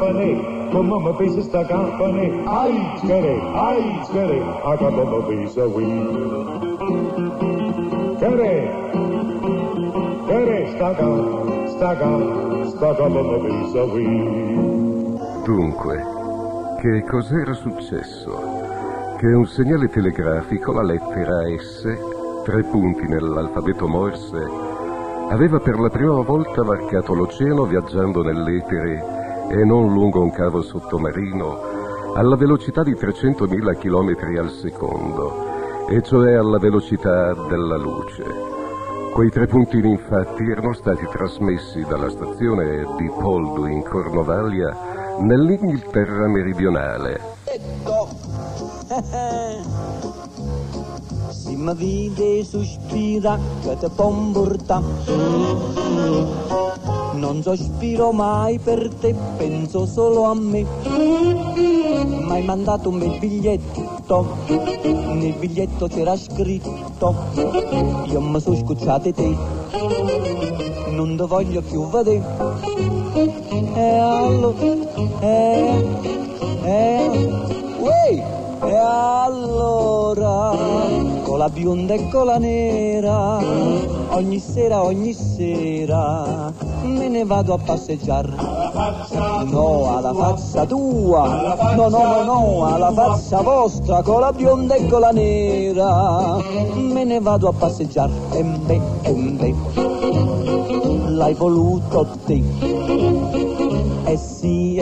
Speaker 2: campane, ai zgare, a capo mi pesa qui. Che sta capo mi pesa qui.
Speaker 1: Dunque, che cos'era successo? Che un segnale telegrafico, la lettera S, 3 punti nell'alfabeto Morse, aveva per la prima volta varcato l'oceano viaggiando nell'etere e non lungo un cavo sottomarino alla velocità di 300.000 km al secondo, e cioè alla velocità della luce. Quei 3 puntini infatti erano stati trasmessi dalla stazione di Poldhu in Cornovaglia nell'Inghilterra meridionale.
Speaker 5: Si mi vede sospira che te può portare, non sospiro mai per te, penso solo a me. M'hai mandato un bel biglietto, nel biglietto c'era scritto, io mi sono scocciato te, non te voglio più vedere. E allora, con la bionda e con la nera, ogni sera me ne vado a passeggiare. No, alla faccia tua, no, alla faccia vostra, con la bionda e con la nera, me ne vado a passeggiare. l'hai voluto te. Sì,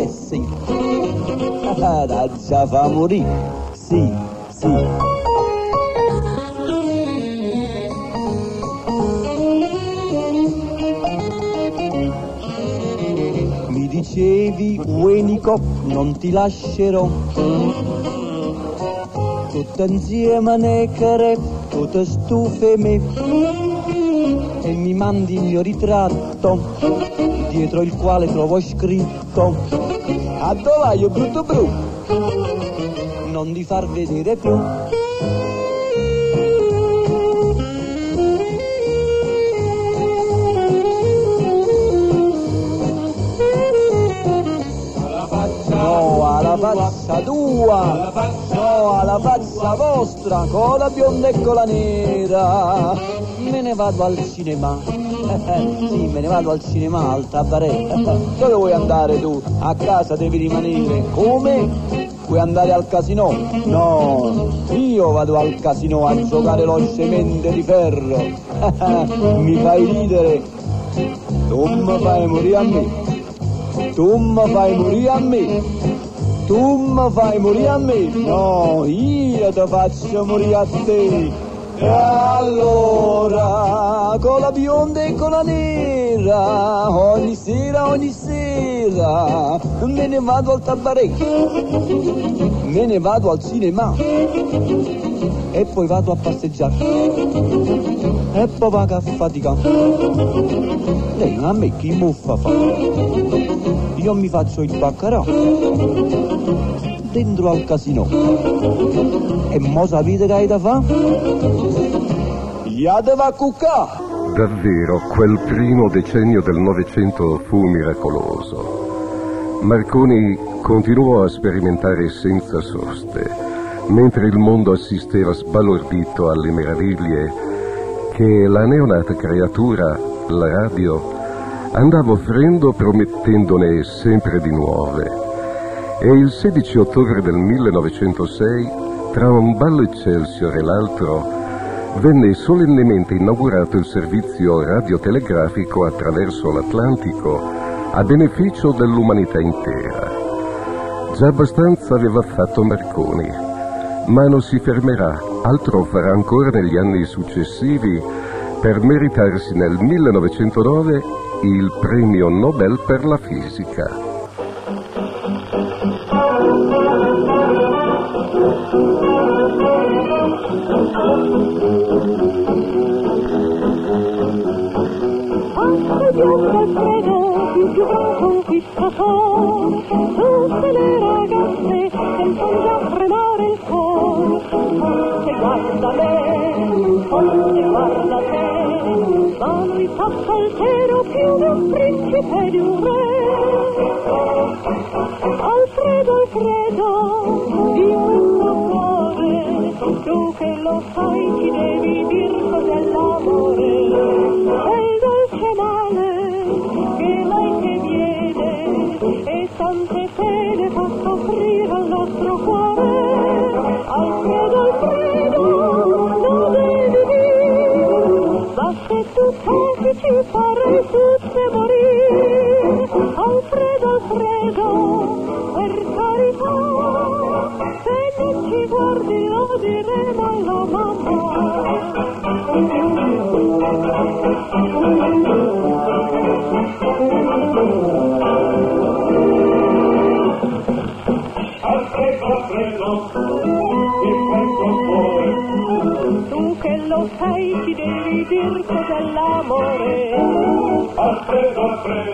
Speaker 5: la già fa morire, sì. Mi dicevi, Uenico, non ti lascerò, tutto insieme a necare, tutte stufe me, e mi mandi il mio ritratto, dietro il quale trovo scritto: a dove brutto non ti far vedere più. No, alla faccia tua, no, alla faccia vostra, con la bionda e con la nera. Me ne vado al cinema, sì, me ne vado al cinema, al tabaret. Dove vuoi andare tu? A casa devi rimanere. Come? Vuoi andare al casino? No, io vado al casino a giocare lo scemente di ferro. Mi fai ridere, tu mi fai morire a me. Tu mi fai morire a me, tu mi fai morire a me, no, io ti faccio morire a te. E allora, con la bionda e con la nera, ogni sera, me ne vado al tabaret, me ne vado al cinema, e poi vado a passeggiare, e poi vado a faticare. Lei a me chi muffa fa? Io mi faccio il baccarà dentro al casino, e mo sapete che hai da fa? Ia te va a cuccà!
Speaker 1: Davvero, quel primo decennio del Novecento fu miracoloso. Marconi continuò a sperimentare senza soste, mentre il mondo assisteva sbalordito alle meraviglie che la neonata creatura, la radio, andava offrendo, promettendone sempre di nuove. E il 16 ottobre del 1906, tra un ballo Excelsior e l'altro, venne solennemente inaugurato il servizio radiotelegrafico attraverso l'Atlantico a beneficio dell'umanità intera. Già abbastanza aveva fatto Marconi, ma non si fermerà, altro farà ancora negli anni successivi per meritarsi nel 1909 il premio Nobel per la fisica.
Speaker 3: Tutte le ragazze sentono già tremare il cuore. Forse guarda me, forse guarda te, ma lui passa il cielo più di un principe e di un re. Alfredo, di questo cuore, tu che lo sai ci devi dir cos'è l'amore. È il dolce male che lei che viene e tante pene fa soffrire al nostro cuore. Alfredo, lo devi dire, ma se tu sai ci farei tutte morire. Alfredo, per carità, se non ci guardi lo diremo alla mamma.
Speaker 4: Alfredo, in questo cuore,
Speaker 3: Tu che lo sai ci devi dir cos'è l'amore.
Speaker 4: Alfredo,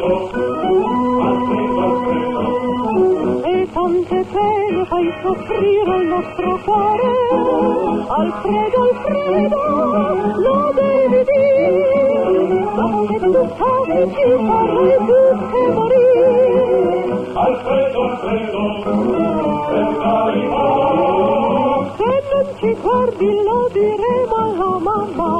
Speaker 3: E tante pene fai soffrire il nostro cuore. Alfredo, lo devi dire, ma se tu sai ci farei tutte morire.
Speaker 4: Alfredo, per carità,
Speaker 3: Se non ci guardi lo diremo alla mamma.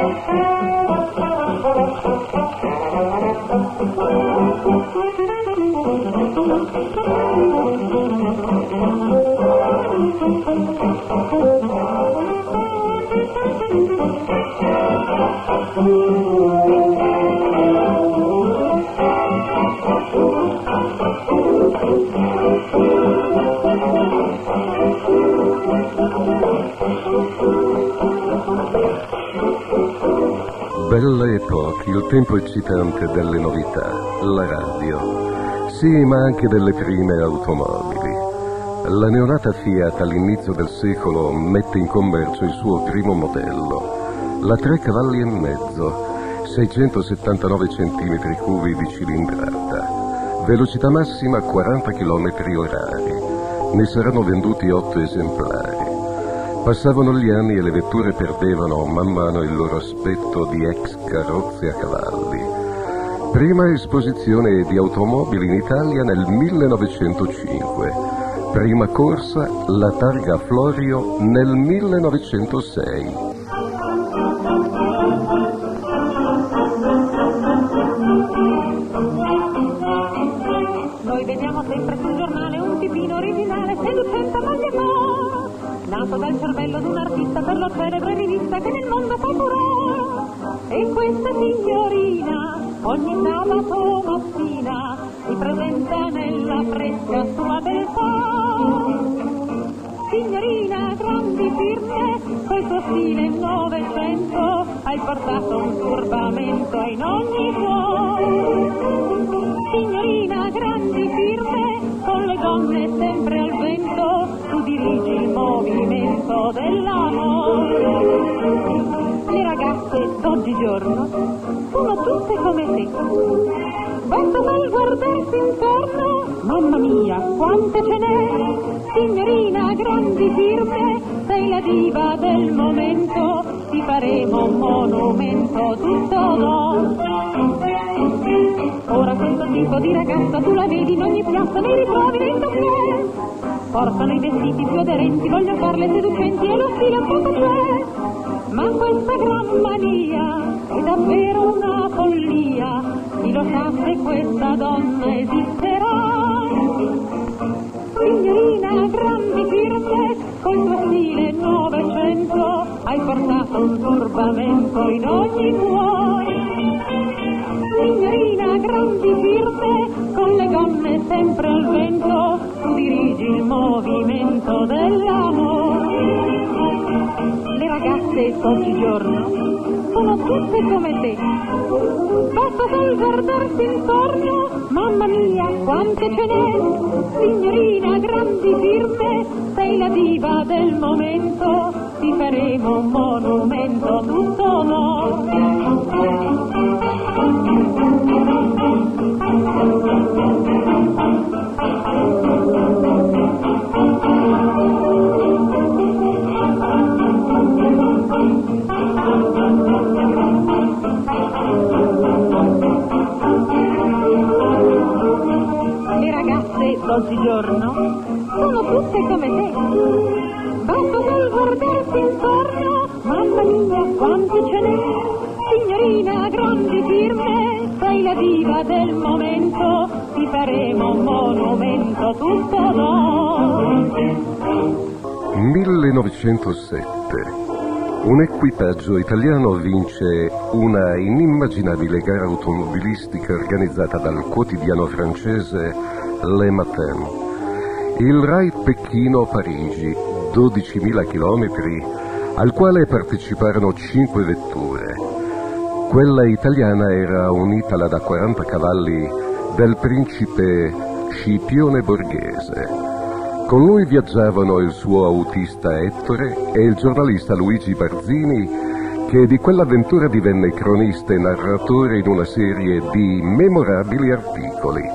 Speaker 1: Belle epoche, il tempo eccitante delle novità, la radio, sì, ma anche delle prime automobili. La neonata Fiat all'inizio del secolo mette in commercio il suo primo modello, la 3 cavalli e mezzo, 679 centimetri cubi di cilindrata, velocità massima 40 km orari. Ne saranno venduti 8 esemplari. Passavano gli anni e le vetture perdevano man mano il loro aspetto di ex carrozze a cavalli. Prima esposizione di automobili in Italia nel 1905. Prima corsa, la Targa Florio nel 1906.
Speaker 6: Noi vediamo sempre sul giornale un tipino originale, seducente magliatore, nato dal cervello di un artista per la celebre rivista che nel mondo fa furore. E questa signorina ogni sabato mattina si presenta nella fresca sua beltà. Signorina, grandi firme, col tuo stile Novecento hai portato un turbamento in ogni cuore. Signorina, grandi firme, con le gonne sempre al vento, tu dirigi il movimento dell'amore. Le ragazze d'oggigiorno sono tutte come te. Basta mal guardarsi intorno, mamma mia, quante ce n'è. Signorina, grandi firme, sei la diva del momento, ti faremo un monumento tutto no. Ora questo tipo di ragazza tu la vedi in ogni piazza, nei ritrovi nei caffè. Portano i vestiti più aderenti, vogliono farle seducenti e lo stile poco c'è. Ma questa gran mania è davvero una follia, chi lo sa se questa donna esisterà. Signorina, grandi firme, col tuo stile Novecento hai portato un turbamento in ogni cuore. Signorina, grandi firme, con le gonne sempre al vento, tu dirigi il movimento dell'amore. Le ragazze oggigiorno sono tutte come te. Basta solo guardarsi intorno, mamma mia, quante ce n'è. Signorina, grandi firme, sei la diva del momento, ti faremo un monumento tutto no. Le ragazze d'oggigiorno sono tutte come te. Basta solo guardarsi intorno, mamma mia, quante ce n'è. Signorina, grandi firme, sei la diva del momento, ti faremo un monumento tutto no.
Speaker 1: 1907. Un equipaggio italiano vince una inimmaginabile gara automobilistica organizzata dal quotidiano francese Le Matin. Il Raid Pechino-Parigi, 12.000 chilometri, al quale parteciparono 5 vetture. Quella italiana era un'Itala da 40 cavalli del principe Scipione Borghese. Con lui viaggiavano il suo autista Ettore e il giornalista Luigi Barzini, che di quell'avventura divenne cronista e narratore in una serie di memorabili articoli.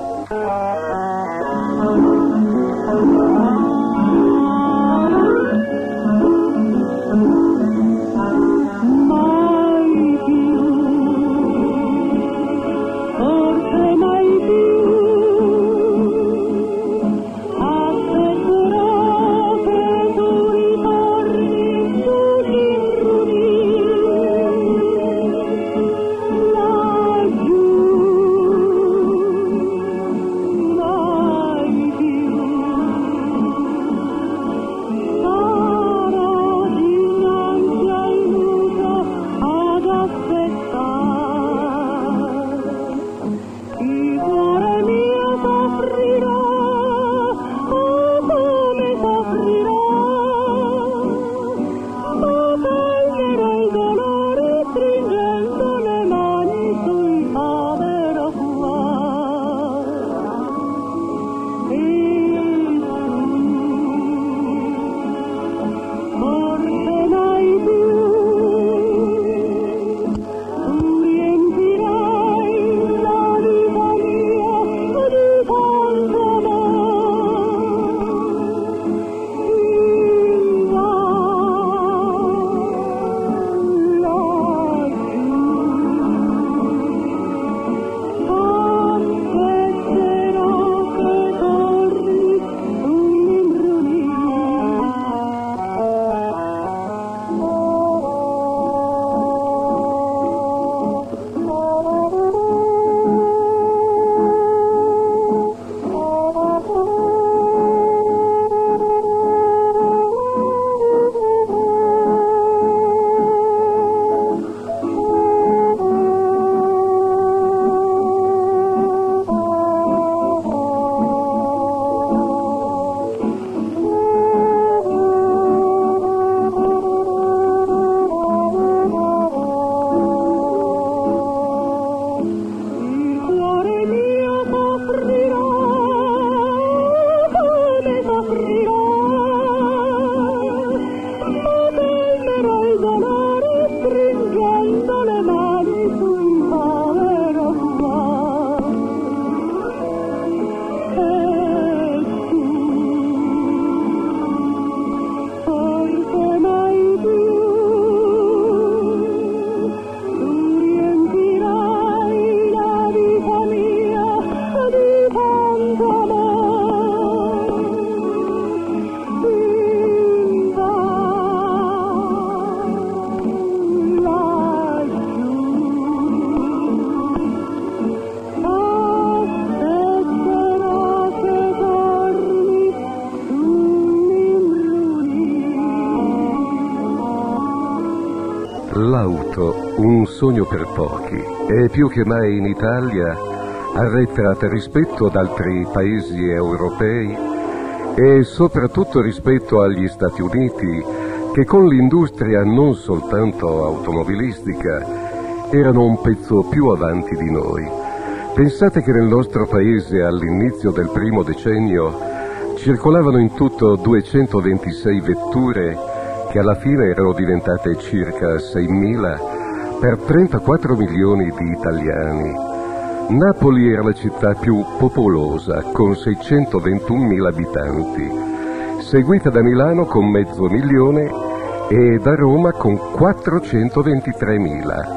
Speaker 1: L'auto, un sogno per pochi, e più che mai in Italia arretrata rispetto ad altri paesi europei e soprattutto rispetto agli Stati Uniti, che con l'industria non soltanto automobilistica erano un pezzo più avanti di noi. Pensate che nel nostro paese all'inizio del primo decennio circolavano in tutto 226 vetture che alla fine erano diventate circa 6.000 per 34 milioni di italiani. Napoli era la città più popolosa, con 621.000 abitanti, seguita da Milano con 500.000 e da Roma con 423.000.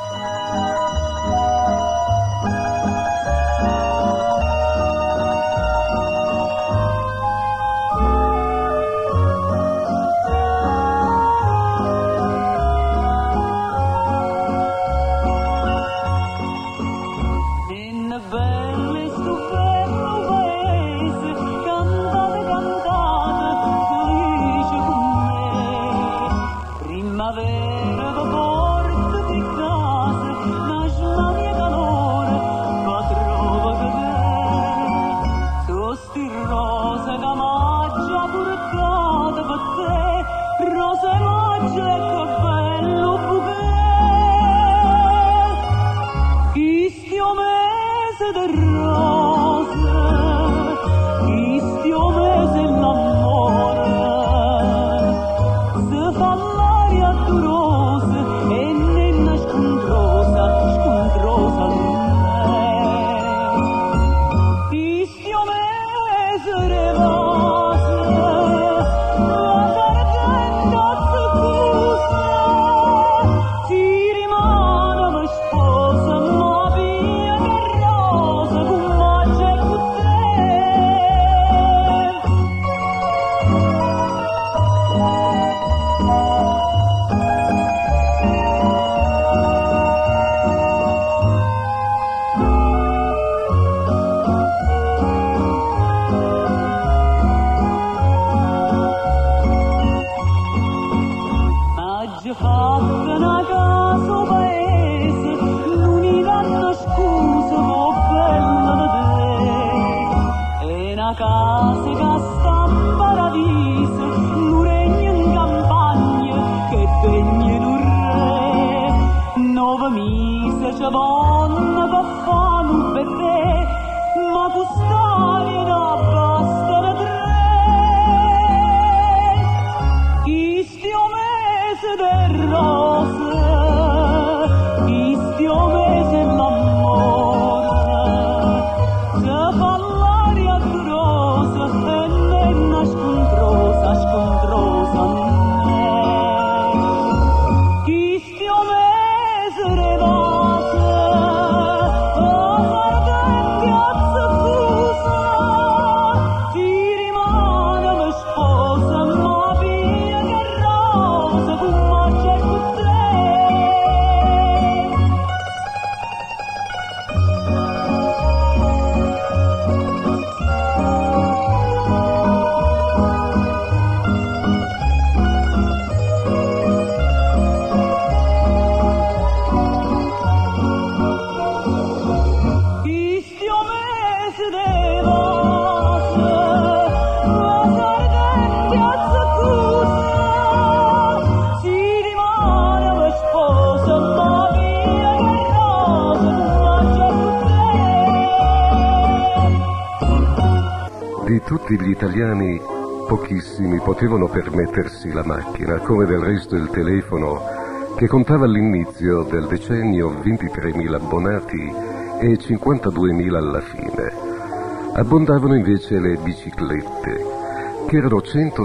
Speaker 1: Di tutti gli italiani, pochissimi potevano permettersi la macchina, come del resto il telefono, che contava all'inizio del decennio 23.000 abbonati e 52.000 alla fine. Abbondavano invece le biciclette, che erano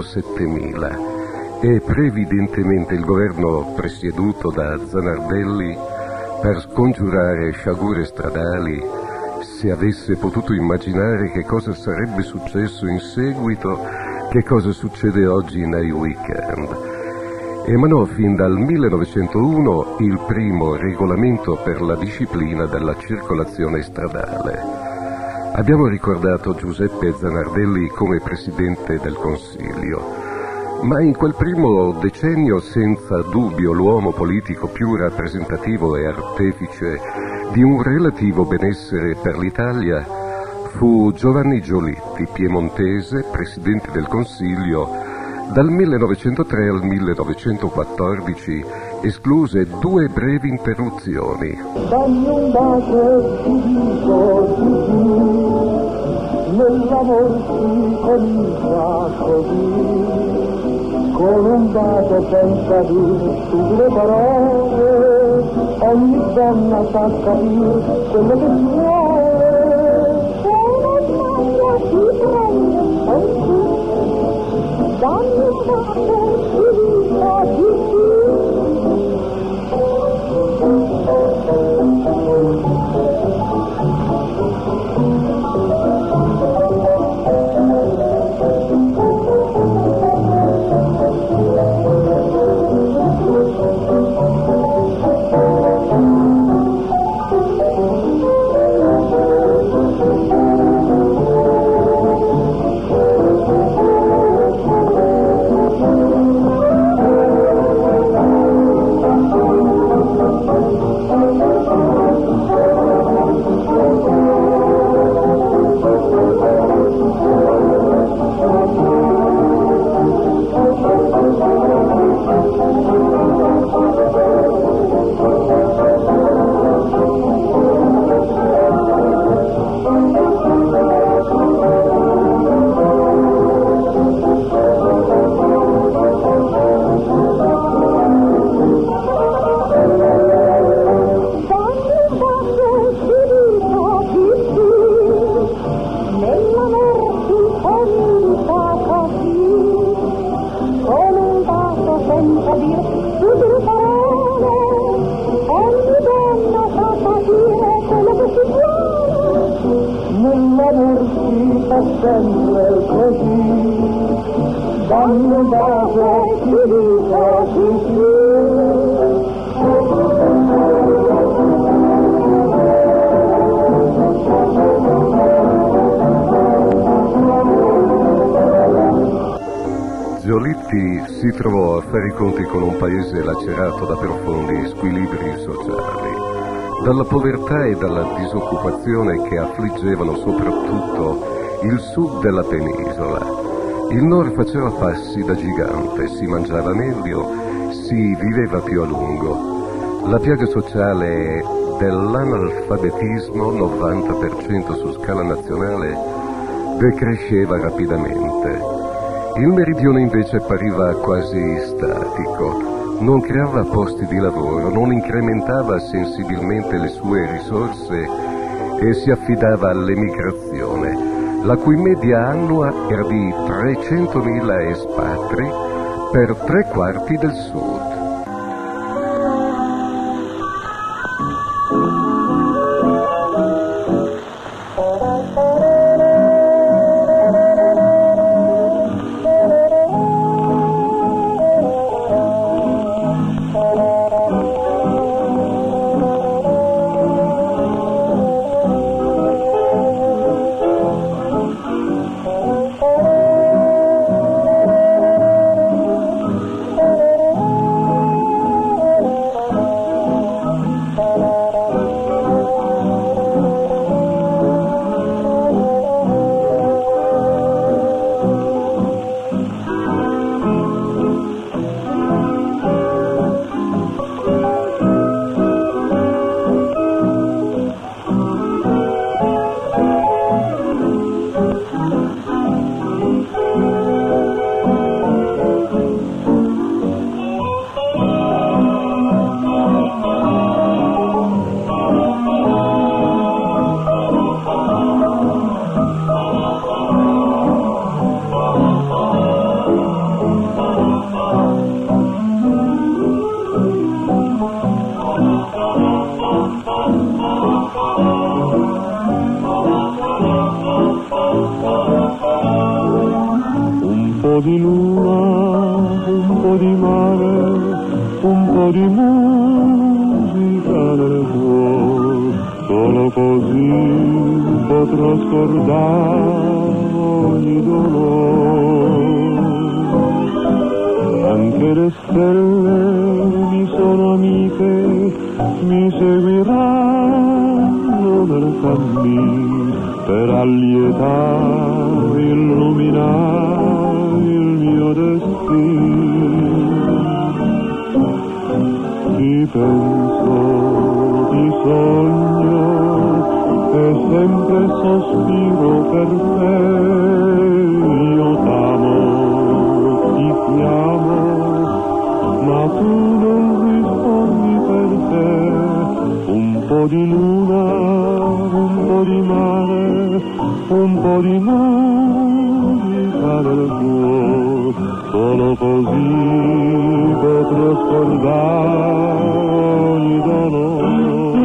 Speaker 1: 107.000, e previdentemente il governo presieduto da Zanardelli, per scongiurare sciagure stradali, se avesse potuto immaginare che cosa sarebbe successo in seguito, che cosa succede oggi nei weekend. Emanò fin dal 1901 il primo regolamento per la disciplina della circolazione stradale. Abbiamo ricordato Giuseppe Zanardelli come Presidente del Consiglio. Ma in quel primo decennio, senza dubbio, l'uomo politico più rappresentativo e artefice di un relativo benessere per l'Italia fu Giovanni Giolitti, piemontese, presidente del Consiglio. Dal 1903 al 1914 escluse 2 brevi interruzioni.
Speaker 2: Dammi un bacio ti dico nell'amor si comincia così. Con un bacio senza dire stupide parole, ogni donna sa capire quello che si vuole. Se non voglia ti prende un po' dammi un bacio, ti dico di sì.
Speaker 1: Giolitti si trovò a fare i conti con un paese lacerato da profondi squilibri sociali, dalla povertà e dalla disoccupazione che affliggevano soprattutto il sud della penisola. Il nord faceva passi da gigante, si mangiava meglio, si viveva più a lungo. La piaga sociale dell'analfabetismo, 90% su scala nazionale, decresceva rapidamente. Il meridione invece appariva quasi statico, non creava posti di lavoro, non incrementava sensibilmente le sue risorse e si affidava all'emigrazione, la cui media annua era di 300.000 espatri per 3/4 del sud.
Speaker 2: po' di luna, un po' di mare, un po' di musica nel cuore, solo così potrò scordare ogni dolore. che le stelle mi sono amiche, mi seguiranno nel cammin per allietare, illuminare il mio destino. Ti penso, ti sogno e sempre sospiro per te. Io t'amo, ti chiamo, ma tu non rispondi per te. Un po' di luna, un po' di mare, un po' di musica del cuore, solo così potrò scordare ogni dolore.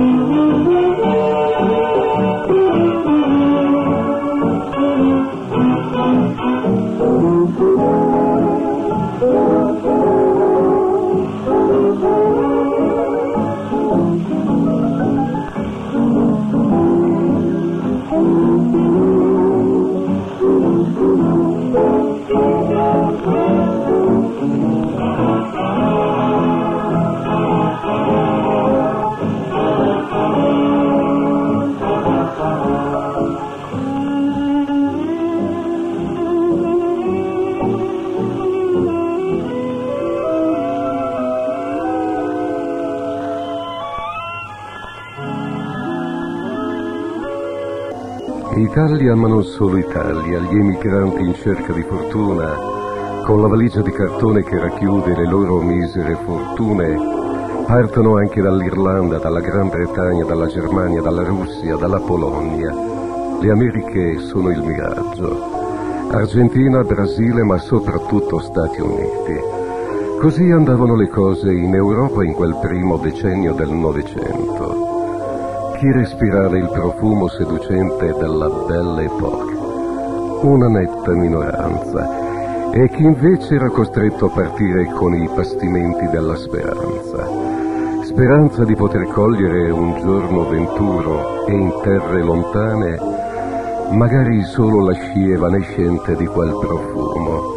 Speaker 1: Italia, ma non solo Italia, gli emigranti in cerca di fortuna, con la valigia di cartone che racchiude le loro misere fortune, partono anche dall'Irlanda, dalla Gran Bretagna, dalla Germania, dalla Russia, dalla Polonia. Le Americhe sono il miraggio. Argentina, Brasile, ma soprattutto Stati Uniti. Così andavano le cose in Europa in quel primo decennio del Novecento. Chi respirava il profumo seducente della Belle Époque? Una netta minoranza, e chi invece era costretto a partire con i bastimenti della speranza. Speranza di poter cogliere un giorno venturo e in terre lontane, magari solo la scia evanescente di quel profumo.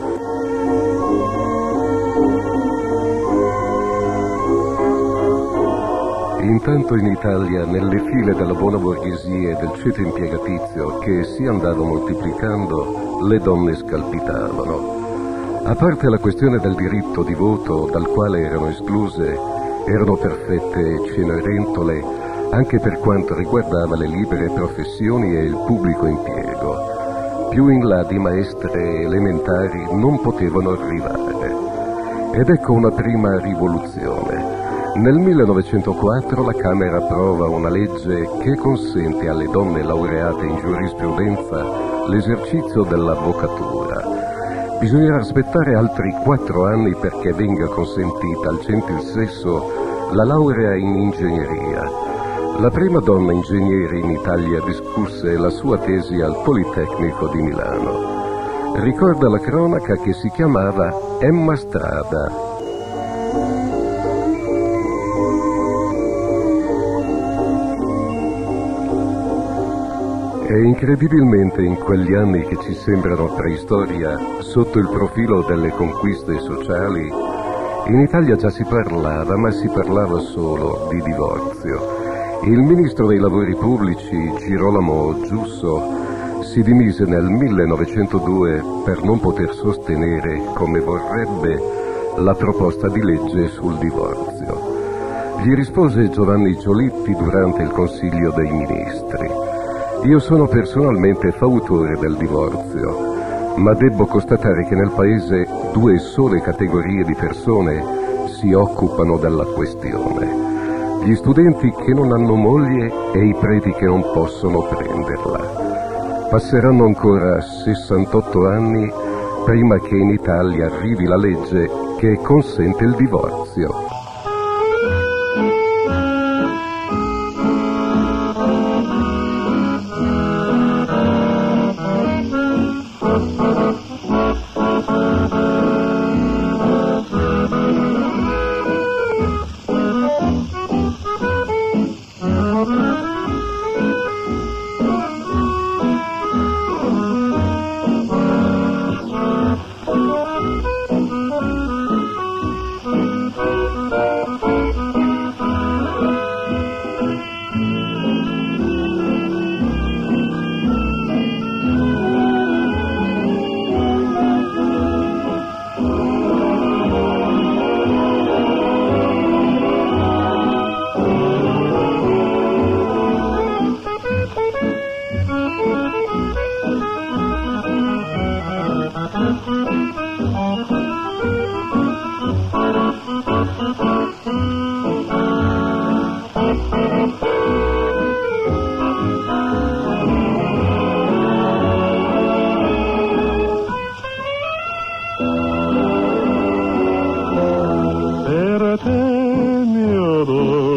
Speaker 1: Intanto in Italia, nelle file della buona borghesia e del ceto impiegatizio che si andava moltiplicando, le donne scalpitavano. A parte la questione del diritto di voto, dal quale erano escluse, erano perfette cenerentole anche per quanto riguardava le libere professioni e il pubblico impiego. Più in là di maestre elementari non potevano arrivare. Ed ecco una prima rivoluzione. Nel 1904 la Camera approva una legge che consente alle donne laureate in giurisprudenza l'esercizio dell'avvocatura. Bisognerà aspettare altri 4 anni perché venga consentita al gentil sesso la laurea in ingegneria. La prima donna ingegnere in Italia discusse la sua tesi al Politecnico di Milano. Ricorda la cronaca che si chiamava Emma Strada. E incredibilmente in quegli anni che ci sembrano preistoria, sotto il profilo delle conquiste sociali, in Italia già si parlava, ma si parlava solo di divorzio. Il ministro dei lavori pubblici, Girolamo Giusso, si dimise nel 1902 per non poter sostenere, come vorrebbe, la proposta di legge sul divorzio. Gli rispose Giovanni Giolitti durante il Consiglio dei Ministri. Io sono personalmente fautore del divorzio, ma debbo constatare che nel Paese 2 sole categorie di persone si occupano della questione. Gli studenti che non hanno moglie e i preti che non possono prenderla. Passeranno ancora 68 anni prima che in Italia arrivi la legge che consente il divorzio.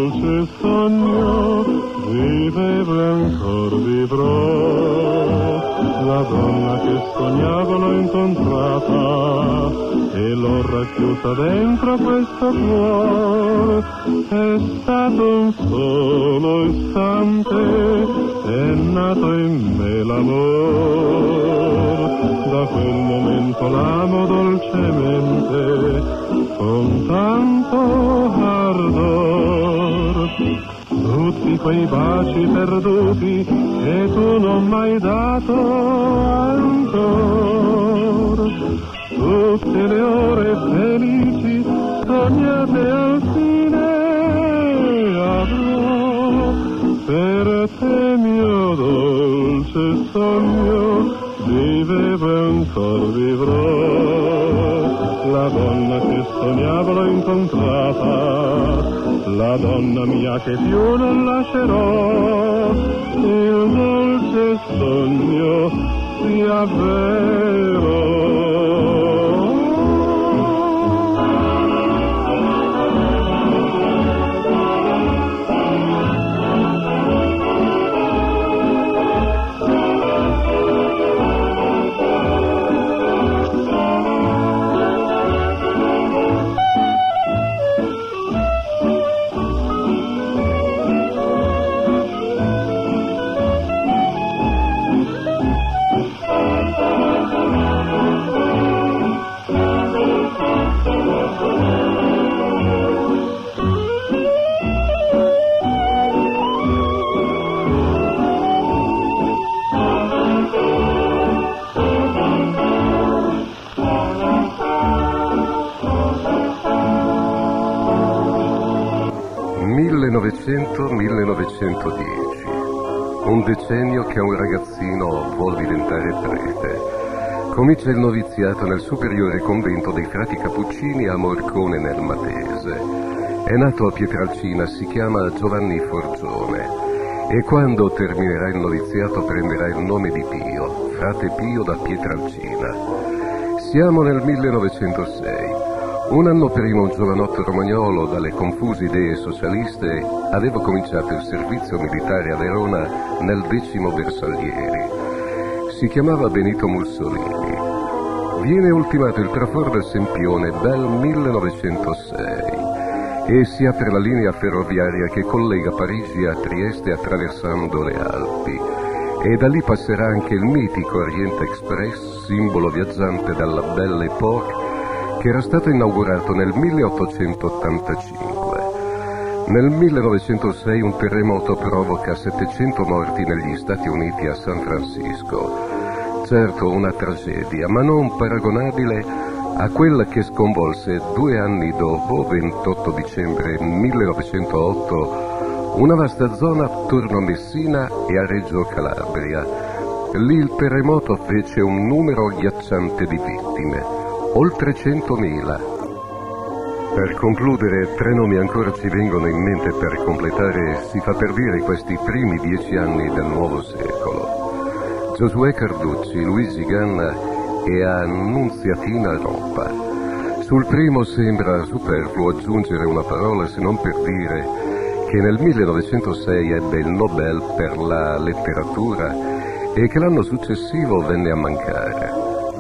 Speaker 2: dolce sogno vivevo e ancor vivrò. La donna che sognavo l'ho incontrata e l'ho racchiusa dentro questo cuore. È stato un solo istante, è nato in me l'amore. Da quel momento l'amo dolcemente con tanto ardor. Tutti quei baci perduti che tu non m'hai dato ancora, tutte le ore felici sognate al fine avrò. Per te mio dolce sogno vivevo e ancor vivrò. La donna che sognavo l'ho incontrata, la donna mia che più non lascerò. Il dolce sogno sia vero.
Speaker 1: 1910, un decennio che a un ragazzino vuol diventare prete. Comincia il noviziato nel superiore convento dei frati Cappuccini a Morcone nel Matese. È nato a Pietralcina, si chiama Giovanni Forgione e quando terminerà il noviziato prenderà il nome di Pio, frate Pio da Pietralcina. Siamo nel 1906. Un anno prima un giovanotto romagnolo dalle confuse idee socialiste aveva cominciato il servizio militare a Verona nel 10° Bersaglieri. Si chiamava Benito Mussolini. Viene ultimato il traforo del Sempione bel 1906 e si apre la linea ferroviaria che collega Parigi a Trieste attraversando le Alpi. E da lì passerà anche il mitico Orient Express, simbolo viaggiante della Belle Époque, che era stato inaugurato nel 1885. Nel 1906 un terremoto provoca 700 morti negli Stati Uniti a San Francisco. Certo una tragedia, ma non paragonabile a quella che sconvolse 2 anni dopo, 28 dicembre 1908, una vasta zona attorno a Messina e a Reggio Calabria. Lì il terremoto fece un numero agghiacciante di vittime, oltre 100.000. Per concludere, 3 nomi ancora ci vengono in mente per completare, si fa per dire, questi primi 10 anni del nuovo secolo. Giosuè Carducci, Luigi Ganna e Annunziatina Roppa. Sul primo sembra superfluo aggiungere una parola se non per dire che nel 1906 ebbe il Nobel per la letteratura e che l'anno successivo venne a mancare.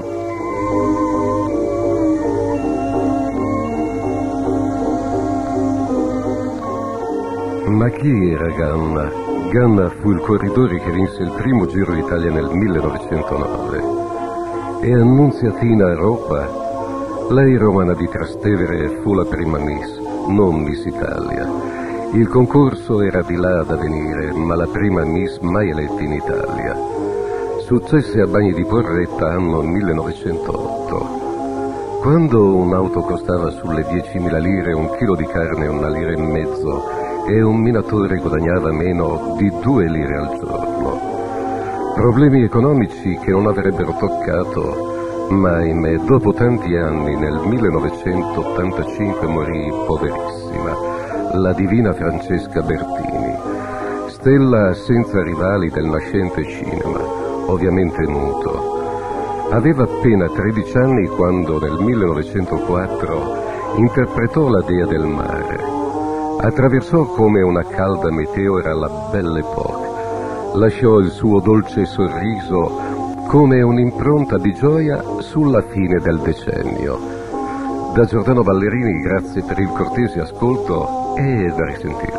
Speaker 1: Ma chi era Ganna? Ganna fu il corridore che vinse il primo Giro d'Italia nel 1909. E Annunziatina Roppa? Lei, romana di Trastevere, fu la prima Miss, non Miss Italia. Il concorso era di là da venire, ma la prima Miss mai eletta in Italia. Successe a Bagni di Porretta, anno 1908. Quando un'auto costava sulle 10.000 lire, un chilo di carne 1,5 lire e un minatore guadagnava meno di 2 lire al giorno. Problemi economici che non avrebbero toccato, ma ahimè, dopo tanti anni, nel 1985 morì poverissima, la divina Francesca Bertini, stella senza rivali del nascente cinema, ovviamente muto. Aveva appena 13 anni quando nel 1904 interpretò La Dea del Mare. Attraversò come una calda meteora la Belle Époque. Lasciò il suo dolce sorriso come un'impronta di gioia sulla fine del decennio. Da Giordano Ballerini grazie per il cortese ascolto e da risentire.